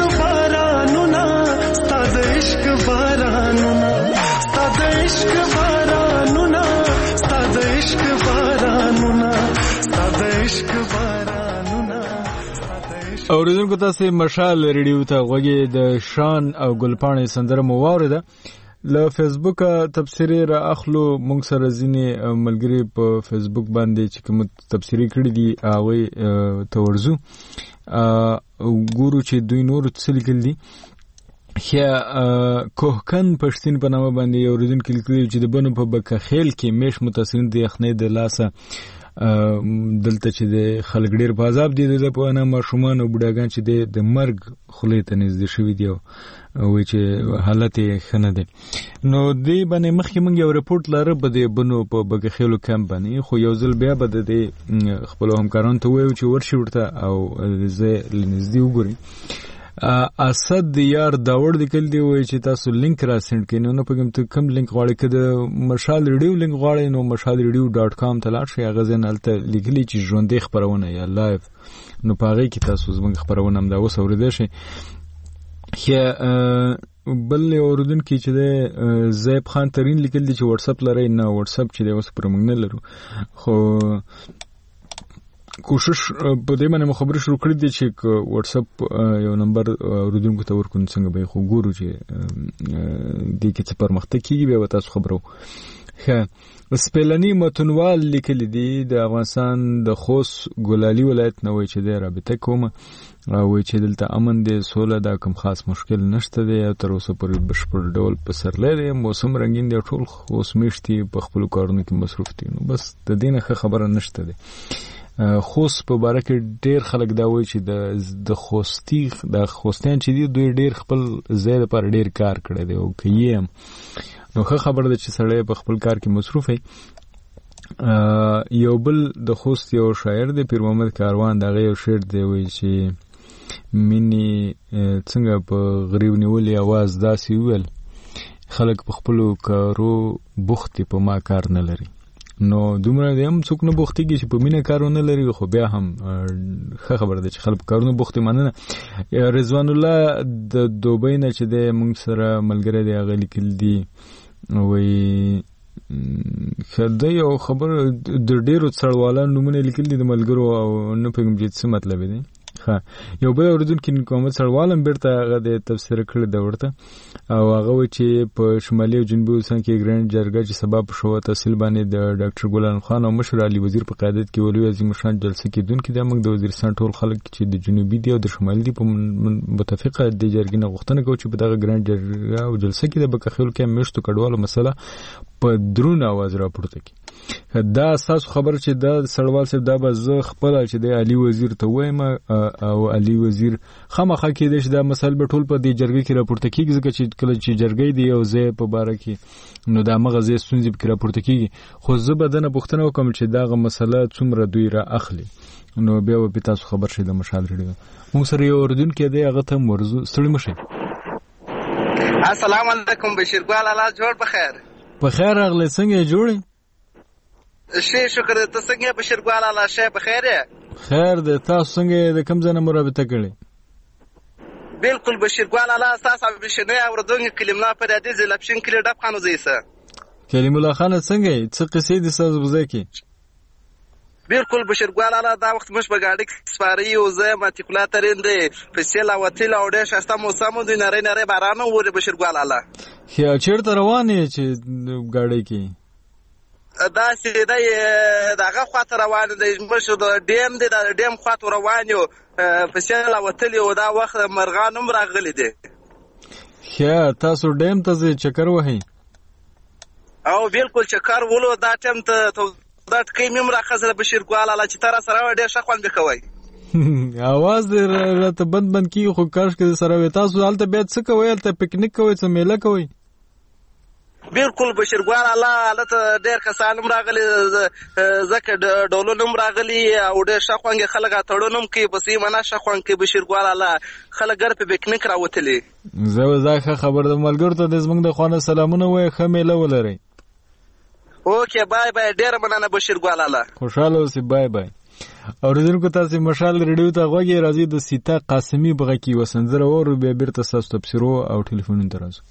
इश्क बारानुना اوریدونکو تاسو مشال ریډیو ته غوږی د شان او ګلپاڼې سندره مو واوریده. له فیسبوک تبصری را اخلو مونږ سره ځینې ملګری په فیسبوک باندې چې کوم تبصری کړی دي هغه ته ورزو ګورو چې دوی نور څه لیکل دي. کوهکن پښتون په نامه باندې یو اوریدونکو لیکلی چې د بنو په بکخیل کې میش متاثرین د یخنۍ د لاسه دلته چې د خلک ډیر په عذاب دي د په انا ماشومان او بډاګان چې د مرګ خولې ته نږدې شوي دي او چې حالت یې ښه نه دی. نو دې باندې مخکې موږ یو رپورټ لاره به د بنو په بګخیلو کمپ باندې خو یو ځل بیا به د خپلو همکارانو ته ووایو چې ورشي ورته او زه لنږدې وګورئ. اسد یار داوړ لیکل دی وایي چې تاسو لینک را سند کړئ. نو نه پوهېږم ته کوم لینک غواړئ، که د مشال ریډیو لینک غواړئ نو مشال ریډیو .com ته لاړ شئ. هغه ځای نه هلته لیکلي چې ژوندۍ خپرونه یا لایف، نو په هغې کې تاسو زموږ خپرونه همدا اوس اورېدی شئ. بل یو اورېدونکی چې دی زیب خان ترین لیکل دي چې وټساپ لرئ. نه وټساپ چې دی اوس پرې موږ نه لرو، خو کوشش په دې باندې خبرې شروع کړې دي چې واتساپ یو نمبر اوریدونکو ته ورکړو څنګه به خو ګورو چې دې کې څه پرمختګ کیږي بیا تاسو خبرو. ښه سپیلنی متنوال لیکلي دي د افغانستان د خوست ګلالي ولایت نه وایي چې د رابطه کوم وایي چې دلته امن دی، سوله دا کوم خاص مشکل نشته دی او تر اوسه پورې بشپړ ډول پسرلی دی، موسم رنګین دی، ټول اوس میاشتې په خپلو کارونو کې مصروف دي. نو بس د دې نه ښه خبره نشته دی. خوست په باره کې ډیر خلک دا وایي چې د خوستیان چې دي دوی ډیر خپل ځای لپاره ډیر کار کړی دی او که یې هم نو ښه خبره ده چې سړی په خپل کار کې مصروف وي. یو بل د خوست یو شاعر دی پیر محمد کاروان، د هغه یو شعر دی وایي چې مینې څنګه په غریب نیولې اواز داسې وویل خلک په خپلو کارو بوخت په ما کار نه لري. نو دومره دی هم څوک نه بوختېږي چې په مینه کارو نه لري، خو بیا هم ښه خبره ده چې خلک په کارونو بوخت. مننه. رضوان الله د دوبۍ نه چې دی موږ سره ملګری دی هغه لیکل دي وایي ښه یو خبره د ډېرو څړوالانو نومونه لیکل دي د ملګرو او نه پوهېږم چې څه مطلب دی. یو بل اورېدونکي محمد سړوال هم بیرته هغه د تبصره کړې ده ورته او هغه وایي چې په شمالي او جنوبي وزیرستان کې ګرینډ جرګه چې سبا په شوه تحصیل باندې د ډاکټر ګلان خان او مشر علي وزیر په قیادت کې ولوي عظیم شان جلسه کېدونکې ده. موږ د وزیرستان ټول خلک چې د جنوبي دي او د شمالي دي په متفقه د جرګې نه غوښتنه کوو چې په دغه ګرینډ جرګه او جلسه کې د بکخیلو کې میشتو کډوالو مسله په درون اواز راپورته کړي. دا ستاسو خبر چې دا سړوال صاحب دا به زه خپله چې د علي وزیر ته وایم او علي وزیر خامخا کېدی چې دا مسایل به ټول په دې جرګې کې راپورته کېږي، ځکه چې کله چې جرګې دی یو ځای په باره کې نو د همغه ځای ستونزې پکې راپورته کېږي. خو زه به دنه پوښتنه وکړم چې دغه مسله څومره دوی را اخلي نو بیا به تاسو خبر شئ د مشال ریډیو. موږ سره یو اورېدونکی دی هغه ته ورځو. ستړي مه شئ. السلام علیکم بشیرګل الله جوړ بخیر. په خیر راغلی. څنګه یې جوړې؟ ښه شکر. ته څنګه یې بشیرګل الله؟ ښه بخیر یې؟ خیر دی. تاسو څنګه یې د کوم ځای نه مو رابطه کړې؟ بالکل بشیرګل الله ستاسو بشنۍ اورېدونکي کلیم الله فریادي زه له پښین کلي ډب خانو زه یې کلیم الله خانه څنګه یې؟ څه قصې دي ستاسو په ځای کې؟ بالکل بشیرګل الله دا وخت موږ په ګاډي کې سپاره یو زه ماتیکولا ترین دی پیسې لا وتل او ډېر ښایسته موسم دی نری نری باران ووري بشیرګل الله. چېرته روان یې چې ګاډی کې؟ دا سیده دغه خواته روان دی مشر د ډیم دی د ډیم خواته روان یو پیسې لا وتل او دا وخت مرغان هم راغلي دي. تاسو ډیم ته ځئ چکر وهئ؟ او بالکل چکر ولو دا ټیم ته دا ټکۍ مې هم راخځله بشیرګل الله چې ته را سره ډېر ښه خوند به کوئ. اواز دې راته بند بند کېږي خو کاشکې د سره وی. تاسو هلته بیا څه کوئ؟ هلته پکنیک کوئ؟ څه میله کوئ؟ بالکل بشیرګل الله هلته ډېر کسان هم راغلي ځکه ډولونه هم راغلي او ډېر ښه خوند یې خلک اتړونه هم کوي بس یې منه ښه خوند کوي بشیرګل الله خلک ګر په پکنیک راوتلي. زه ښه خبر د ملګرو ته د زموږ د خوا نه سلامونه وایه ښه میله ولرئ. اوکې بای بای. ډېره مننه بشیرګل الله. خوشحاله اوسئ. بای بای. اورېدونکو تاسې مشال ریډیو ته غوږ یې راځي د سیتا قاسمي په غږ کې یوه سندره واورو بیا بېرته ستاسو تبصرو او ټلیفونونو ته راځو.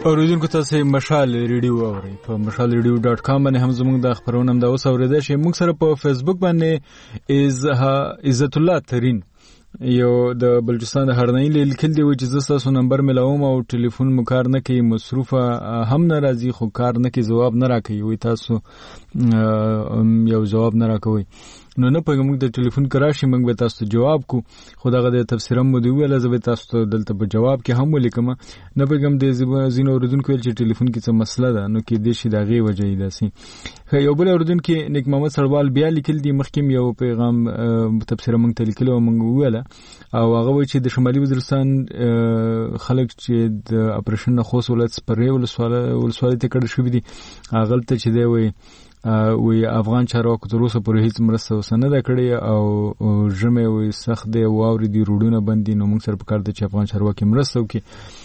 اوریدونکو تاسو مشال ریډیو اورئ په mashalradio.com باندې هم زموږ د خبرونه هم دا اوس اوریدل شي. موږ سره په فیسبوک باندې عزت الله ترين یو د بلوچستان د هرنۍ لیکل دی چې تاسو نمبر ملاوم او ټلیفون مو کار نه کوي، مصروفه هم ناراضي خو کار نه کوي، جواب نه راکوي، وي تاسو یو جواب نه راکوي. نو نه پېږم موږ د ټلیفون کراشي موږ به تاسو جواب کو، خو دغه د تفسیر هم دی ویل زه به تاسو دلته په جواب کې هم ولیکم. نه پېږم د زینو اوریدونکو چې ټلیفون کې څه مسله ده نو کې د شي دغه وجې ده سي. یو بل اوریدونکو نیک محمد سروال بیا لیکل دی مخکې یو پیغام تفسیر موږ ته لیکلو موږ ویل او هغه وایي چې د شمالي وزیرستان خلک چې د اپریشن نه خوښ ولایت سپرې ولسوالۍ ته کډه شوې دي هغه ته چې دی وی افغان چارواکو تر اوسه پورې هیڅ مرسته وسنه ده کړې او ژمه وي سخت دی واوري دی روډونه بندي. نو موږ سره پکار د افغان چارواکي مرسته وکړي.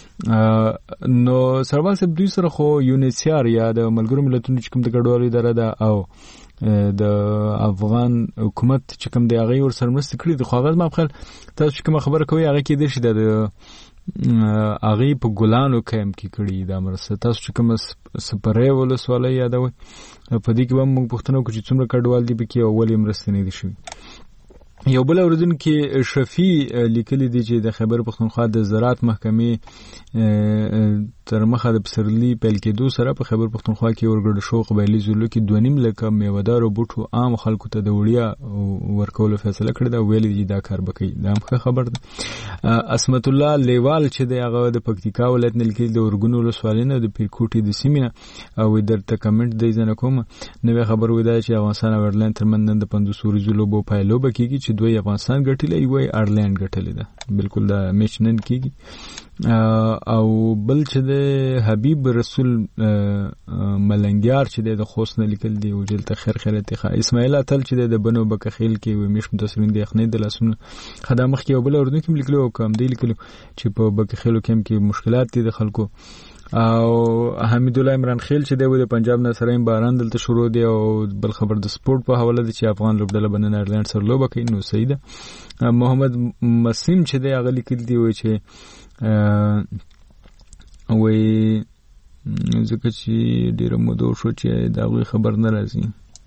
نو سروال صاحب دوی سره خو یونیسیار یا د ملګرو ملتونو چې کوم د ګډوالۍ اداره ده او د افغان حکومت چې کوم دی هغه ور سره مرسته کړې. د خو هغه ما خپل تاسو کوم خبره کوي هغه کې د شي د هغه په ګلانو کېم کې کړی دا مرسته تاسو چې کوم سپرې ولسوالۍ یادوي په دې کې هم موږ پوښتنه وکړو چې څومره کډوال دي پکې او ولې مرسته نه دي شوي. یو بل اوریدونکو شفیع لیکلي دي چې د خیبر پښتونخوا د زراعت محکمې تر مخه د پسرلی پیل کېدو سره په خیبر پښتونخوا کې ورګړد شو قبایلی زولو کې 2.5 لک میوه‌دار بوټو عام خلکو ته د وړیا ورکول فیصله کړې ده ویل دي دا کار بکې دا هم خبر ده. اسمت الله لیوال چې د هغه د پکتیکا ولایت نه لیکل د ورګونو ولسوالینه د پیرکوټي د سیمینه او درته کمنټ دی ځنه کوم نو خبر ودا چې افغانستان او ایرلند ترمن د 500 سوري لوبو پایلو بکیږي چې دوی افغانستان ګټلې وي ایرلند ګټلې ده بالکل دا میچ نن کیږي. او بل چې د حبیب رسول ملنګیار چې د خوست نه لیکل دی او جلته خیر خیرته اسماعیل اتل چې د بنو بکخیل کې و میش متصرین دی خنې د لاسونو خدامت کې بل اردن کې لیکلو کوم دی لیکلو چې په بکخیلو کې مشکلات دي د خلکو. او حمید الله عمران خیل چې د پنجاب نه سره باران دلته شروع دی او بل خبر د سپورت په حواله دي چې افغان لوبډله بنن ایرلند سره لوبه کوي نو صحیح ده. محمد مسیم چې د اغلی کلی دی و چې وې ځکه چې ډیره موده شو چې دا خبر نه راځي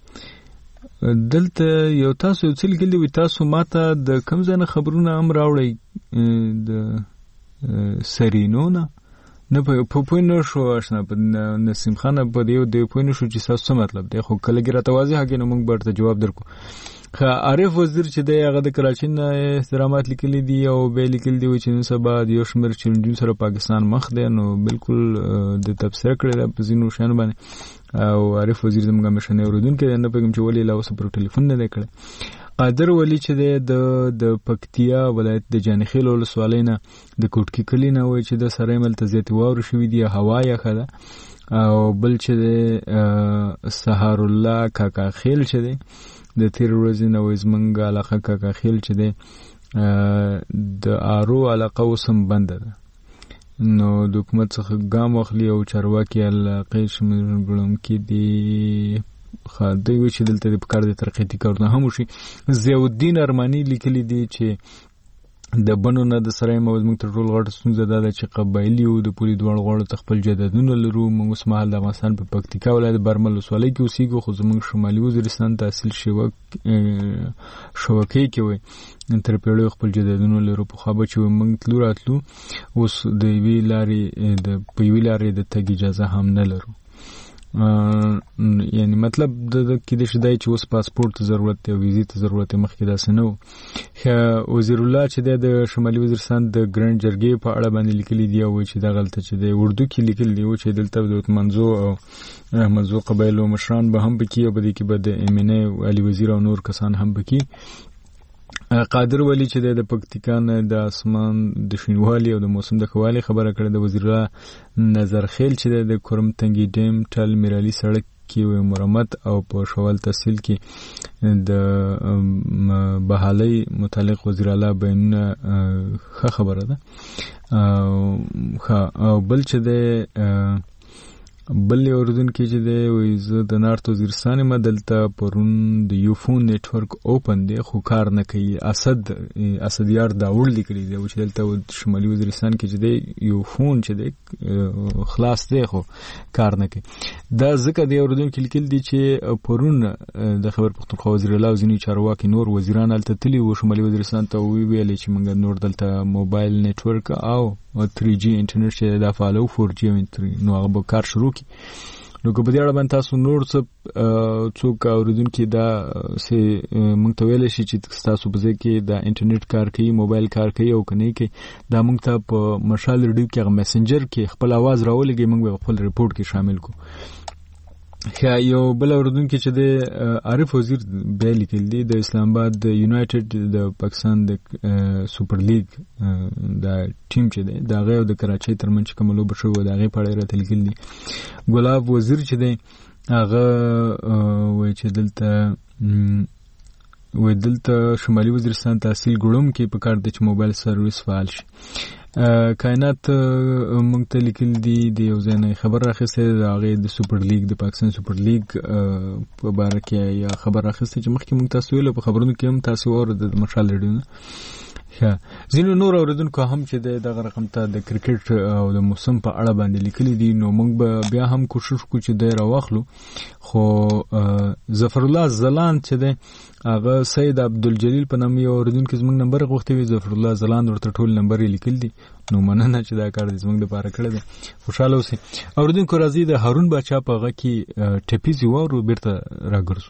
دلته یو تاسو یو څه لیکلي وي تاسو ماته د کوم ځای نه خبرونه هم راوړئ د سرینو نه په پوینو شو آشنا په نسیم خان په دې پوینو شو چې تاسو څه مطلب دی خو کله ګره توازی هغه نو موږ برته جواب درکو. عارف وزیر چې د هغه د کراچۍ نه احترامات لیکلي دي او به لیکل دی چې نن سبا د یو شمېر چیلنجونو سره پاکستان مخ دی نو بالکل د تفسیر کړی د پزینو شان باندې او عارف وزیر زموږ مشنه اوردونکو نه پېږم چې ولې لا اوس پر ټلیفون نه دی کړی. قادر ولی چې د پکتیا ولایت د جانخیل ولسوالۍ نه د کوټکی کلی نه وای چې د سره ملتزیت واور شوې دی هوا یا خدا او بل چې د سحر الله کاکا خیل چې دی د تیر ورځې نو زمنګ علاقه کاکا خیل چې دی د آرو علاقه وسم بند ده نو د حکومت څخه ګام واخلي او چارواکي علاقه شمولم کې دی خاطی وی چې دلته د پکار د ترقیتی کارونه هم شي. ضیاء الدین ارمانی لیکلي دي چې د بنو نه د سره موږ تر ټول غړ ستونزه ده چې قبایلی او د پولی دوړ غړ تخپل جدادونه لرو. موږ اسماعیل د افغانستان په پکتیکا ولایت برمل وسولۍ کې اوسېږو خو زموږ شمالي وزیرستان تحصیل شوکې کې وي تر پیړیو خپل جدادونه لرو په خابه چې موږ تلو راتلو اوس د وی لارې د پوی لارې د تګ اجازه هم نه لرو. یعنی مطلب د کې د شدای چې اوس پاسپورت ضرورت دی ویزې ته ضرورت مخکې داسې نه و. وزیر الله چې د شمالي وزیرستان د ګرند جرګې په اړه باندې لیکلي دی او چې دا غلطه چې د اردو کې لیکلي دی چې دلته د منځو او منځو قبایلو مشران به هم بکی او بده کې به د امنه علي وزیر او نور کسان هم بکی. قادر ولی چې د پکتیکان د اسمان د شینوالي او د موسم د خوالي خبره کړې د وزیر الله نظر خیل چې د کورم تنګي ډیم ټل میرالي سړک کې مرمت او په شوال تحصیل کې د بحالي متعلق وزیر الله بیانونه خبره ده. او بل چې د بل اوردونکو چې دی وایي زه د نارت وزیرستان یم، دلته پرون د یوفون نیټورک اوپن دی خو کار نه کوي. اسد یار داوړ لیکلی دی چې دلته شمالي وزیرستان کې چې دی یوفون چې دی خلاص دی خو کار نه کوي. دا ځکه د اوردونکو لیکل دي چې پرون د خبر پښتونخوا وزیر الله او ځینې چارواکي نور وزیران هلته تللي وو شمالي وزیرستان ته، ویلې چې موږ نور دلته موبایل نیټورک او 3G انټرنیټ چې دا فعالو 4G نو هغه به کار شروع کړي. نو که په دې اړه باندې تاسو نور څوک اوریدونکي دا موږ ته ویلی شي چې ستاسو په ځای کې دا انټرنیټ کار کوي، موبایل کار کوي او که نه کوي، دا موږ ته په مشال ریډیو کې هغه میسنجر کې خپل اواز راولېږئ، موږ به خپل رپورټ کې شامل کړو. یو بل اوریدونکي چې د عارف وزیر بیا لیکل دي د اسلام آباد د یونایټډ د پاکستان د سوپر لیګ دا ټیم چې دی د هغې او د کراچۍ ترمنځ چې کومه لوبه شوې وه د هغې په اړه یې راته لیکل دي. ګلاب وزیر چې دی هغه وایي چې دلته شمالي وزیرستان تحصیل ګړوم کې په کار دی چې موبایل سرویس فعال شي. کائنات موږ ته لیکل دي د یو ځای نه خبر راخیستی د هغې د سوپر لیګ د پاکستان سوپر لیګ په باره کې یا خبر راخیستی چې مخکې موږ تاسو ویلو په خبرونو کې هم تاسو واورېده د مشال ریډیو نه. ځینې نور اوریدونکو هم چې دی دغه رقم ته د کرکټ او د موسم په اړه باندې لیکلي دي، نو موږ به بیا هم کوشش وکړو چې دی راواخلو. خو ظفرالله ځلاند چې دی هغه سید عبدالجلیل په نامه یو اوریدونکي زموږ نمبر یې غوښتی وي، ظفرالله ځلاند ورته ټول نمبر یې لیکل دي. نو مننه چې دا کار دی زموږ دپاره کړی دی. خوشحاله اوسئ. اوریدونکو راځئ د هارون باچا په غږ کې ټپیزې واورو، بیرته راګرځو.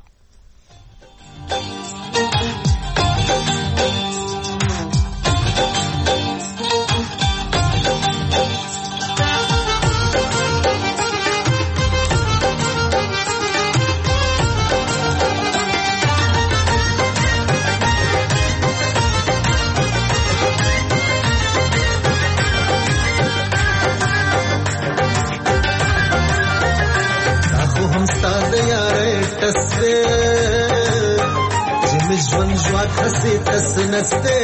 خسي تسنسته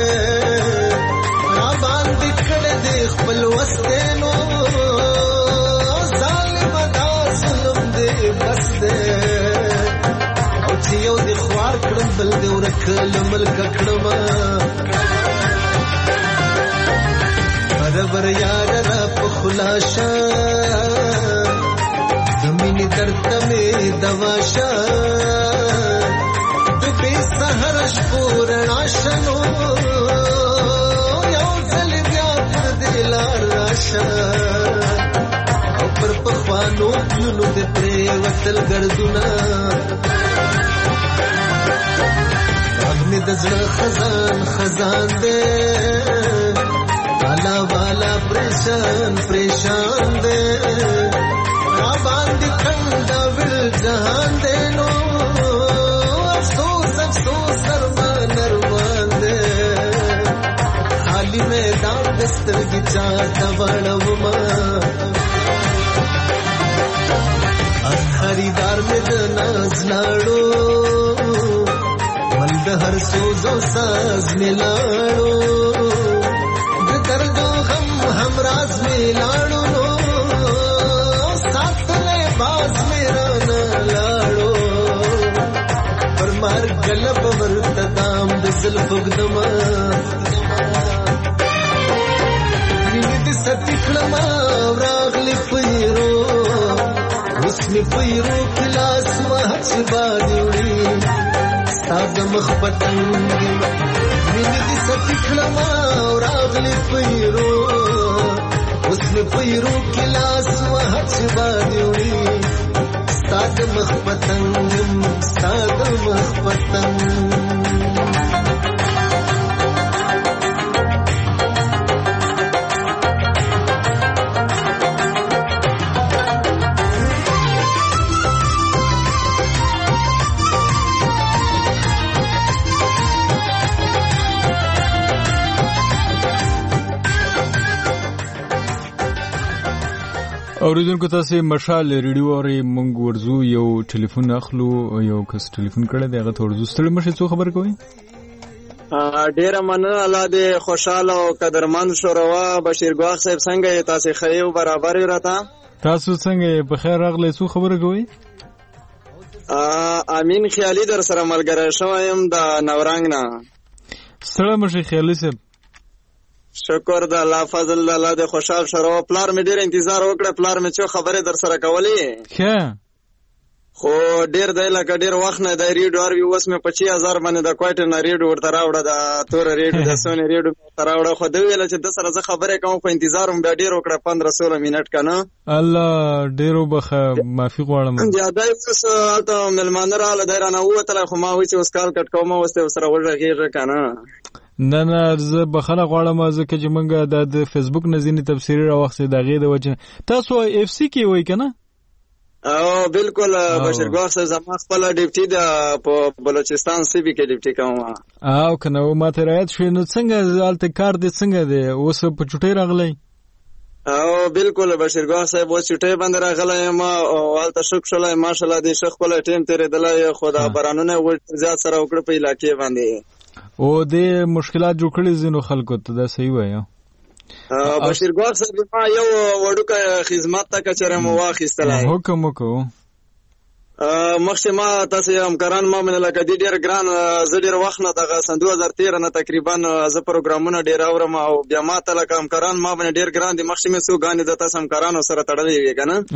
را باندې کړه دې خپل وستنو ظالم دا ظلم دې بس دې او چې یو دې خوار کړم بل دې ورکل ملک کړم برابر یاد را په خلاصه زمینی درد مې دواشه سهرش پورنا شنو یو ځل بیا پر دلار راشه او پر پخوانو پلونو د پرې وتل ګرځونه اغنی د زړه خزان خزان دې والا والا پریشان پریشان دې را باندې کنده ول جهان دې نو خالی میدان دستر کی چاہتا بڑھوما خریدار میں ناز لاڑو ملد ہر سوز و ساز میں لاڑو درد و غم ہم راز میں لاڑو نو ساتھ میں باز میرا نہ لاڑو مار گلب ورتدام د زلف غدما نیت ستخلما راغلی پیرو اسمی پیرو کلاس وحچ باندې ستاد مخبتنګ نیت ستخلما راغلی پیرو اسمی پیرو کلاس وحچ باندې ستاد مخبتنګ ستاد مخبتنګ اوریدونکو تاسو مشال ریډیو اوري مونږ ورزو یو ټلیفون اخلو یو کس ټلیفون کړی دی هغه ورزو ستړي مشه څو خبر کوي ډیره مننه الله دې خوشاله او قدرمن شوروا بشیر ګواخ صاحب څنګه تاسو خیو برابر راته تاسو څنګه په خیر راغلی؟ څو خبره کوي؟ امین خیالي در سره ملګری شوی یم د نورنګ نه. ستړی مشي خیالي صاحب. شکر د الله فضل الله د خوشحال شروع. پلار مې ډېر انتظار وکړه، پلار مې چې خبرې در سره کولې خو ډېر دی لکه ډېر وخت نه دی ریډیو اروي. اوس مې په 6000 باندې د کوټې نه ریډیو ورته راوړه، د تور ریډیو د سونې ریډیو ورته راوړه. خو دوی ویل چې د سره زه خبرې کوم خو انتظار مې بیا ډېر وکړه 15-16 منټ که نه. الله ډېر وبخه، معافي غواړم. دی اوس هلته مېلمانه راغله، دی رانه ووتلی خو ما وایي چې اوس کال کټ کوم، اوس ورسره وغږېږه که نه. نه زه بخښنه غواړم ځکه چې موږ د فیسبوک نه ځینې تبصرې راوخڅې د هغې د وجې. تاسو اف سی کې وایي که نه؟ او بالکل بشیرګاه صاحب زما خپل ډیپټي د په بلوچستان سیبي کې ډیپټي کوم. او کنه ما ته رایت شو نو څنګه حالت کار دې څنګه دی؟ اوس په چټي راغلی؟ او بالکل بشیرګاه صاحب اوس چټي باندې راغلی ما او حالت شک شولای ماشاءالله دې شخ خپل ټیم تیرېدلی خو دا بارانونه زیات سره وکړه په علاقې باندې او دې مشکلات جوړ کړي ځینو خلکو ته. دا صحیح وایي بشیرګاه صاحب ما یو وړوکی خدمت ته کچره مو واخیستلی. حکم وکړو. مخکې ما تاسې همکاران ما باندې لکه دې ډېر ګران زه ډېر وخت نه دغه سن 2013 نه تقریبا زه پروګرامونه ډېر اورم او بیا ما ته لکه همکاران ما باندې ډېر ګران دي. مخکې مې څو ګانې د تاسو همکارانو سره تړلې وې که نه؟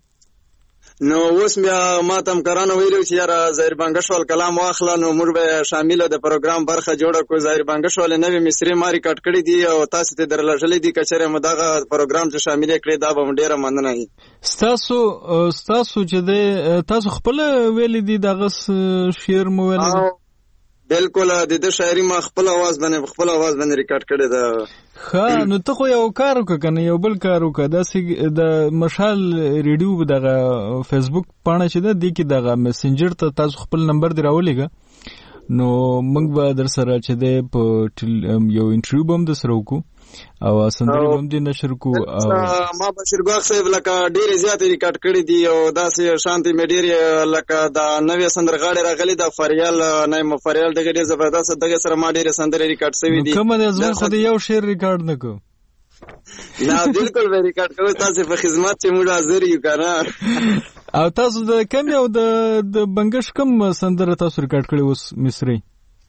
نو اوس بیا ما ته همکارانو ویلي چې یاره ظاهر بانګشوال کلام واخله نو موږ به شامله د پروګرام برخه جوړه کړو. ظاهر بانګشوال نوې مصري ما ریکارډ کړي دي او تاسو ته درلږلي دي. که چېرې مو دغه پروګرام چې شامله کړي دا به م ډېره مننه وي. ستاسو چې دی تاسو خپله ویلي دي دغه شعر مو ویلی دی؟ بالکل د دې شاعري ما خپل आवाज باندې ریکارډ کړی ده. ښه نو ته خو یو کار وکړه که نه یو بل کار وکړه. داسې د مشال ریډیو دغه فیسبوک پاڼه چې ده دې کې دغه میسنجر ته تاسو خپل نمبر دې راولېږه نو موږ به در سره چې دی په یو انټرویو به هم در سره وکړو او سندرې به هم دې نشر کړو. ما بشیرګاه صاحب لکه ډېرې زیاتې ریکارډ کړي دي او داسې شانتې مې ډېرې لکه د نوې سندرغاړې راغلي د فریال نایم فریال دغه ډېر زبردست دغه سره ما ډېرې سندرې ریکارډ شوي دي. کومه دی زموږ خو د یو شعر ریکارډ نه کوو؟ نه بالکل به ریکارډ کوو تاسې په خدمت چې موږ حاضر یو که نه. او تاسو د کم او د بنګش کم سندره تاسو ریکارډ کړې اوس مصري؟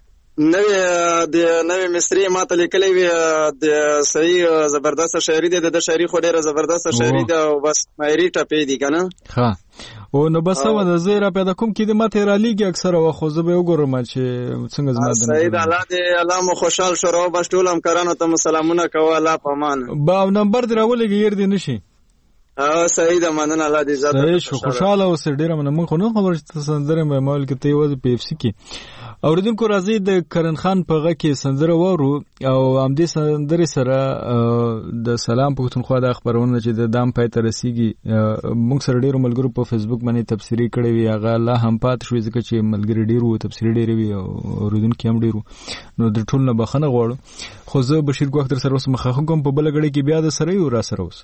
نوې مصري ما ته لیکلې وي د صحیح زبردست شاعري دی. د شاعري خو ډېره زبردست شاعري ده او بس مایري ټپې دي که نه؟ ښه او نو بس سمه ده زه یې را پیدا کوم کېدې ما ته یې رالیږي اکثره وخت خو زه به یې وګورم چې څنګه زما صحیح ده. الله دې الله مو خوشحال شروع بس ټول همکارانو ته مو سلامونه کوه. الله په امان. او نمبر دې راولېږي ير دې نشي؟ صحیح ده مننه الله دې عزت صحیح شو خوشحاله اوسې ډېره مننه. موږ خو نه خبره چې ته سندرې مال کې ته یوازې په اف سی کې اوریدونکو راځي د کرن خان په غږ کې سندره واورو او همدې سندرې سره د سلام پښتونخوا د خبرونه چې د دام پای ته رسیږي. موږ سره ډېرو ملګرو په فیسبوک باندې تبصرې کړې وي هغه لا هم پاتې شوې ځکه چې ملګري ډېر وو تبصرې ډېرې وي او اوریدونکي هم ډېر وو نو د ټول نه بخښنه غواړو. خو زه بشیر ګواښ در سره اوس مخه کوم په بله غړۍ کې بیا د سره یو را سره اوس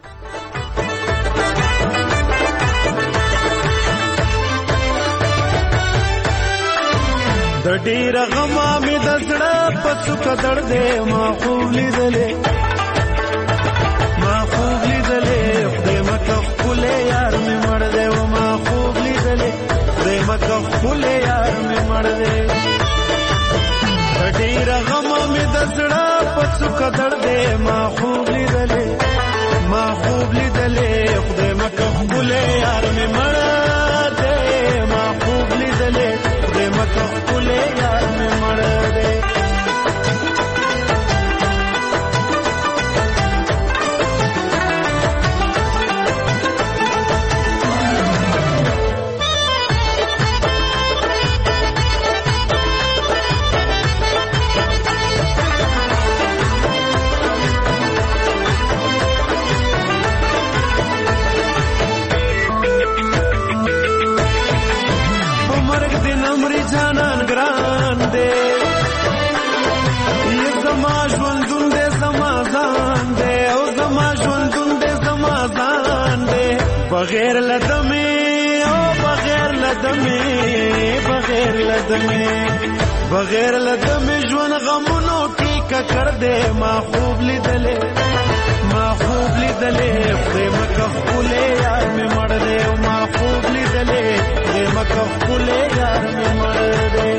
د ډیر غما می د زړه په څوکه دړدې ما خوب لیدلې خدای مکه خپل یار می مړ دې و ما خوب لیدلې خدای مکه خپل یار می مړ دې د ډیر غما می د زړه په څوکه دړدې ما خوب لیدلې خدای مکه خپل یار می مړ دې ما خوب لیدلې خدای مکه خپل یار می مړ دې بغیر لدمه لدمه بغیر لدمه ژوند غمونو ټیکه کړ دې ما خوب لیدلې خدای مکه خپلې یار مې مړ دې ما خوب لیدلې خدای مکه خپلې یار مې مړ دې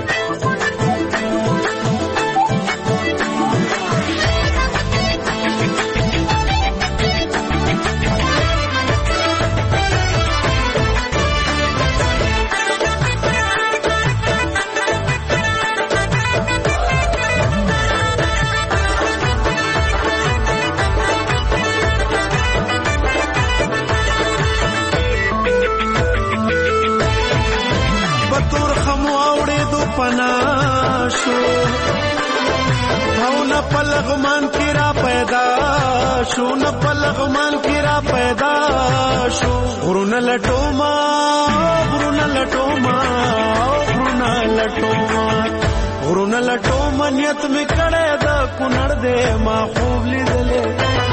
پناشو او نه پلغمان کی را پیدا شو غرونه لټوما نیت می کړه دا کونړ دې ما خوب لیدلې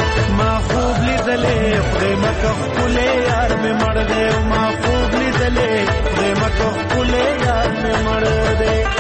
خدای مکه خپلې یار مې مړ دې ما خوب لیدلې خدای مکه خپلې یار مې مړ دې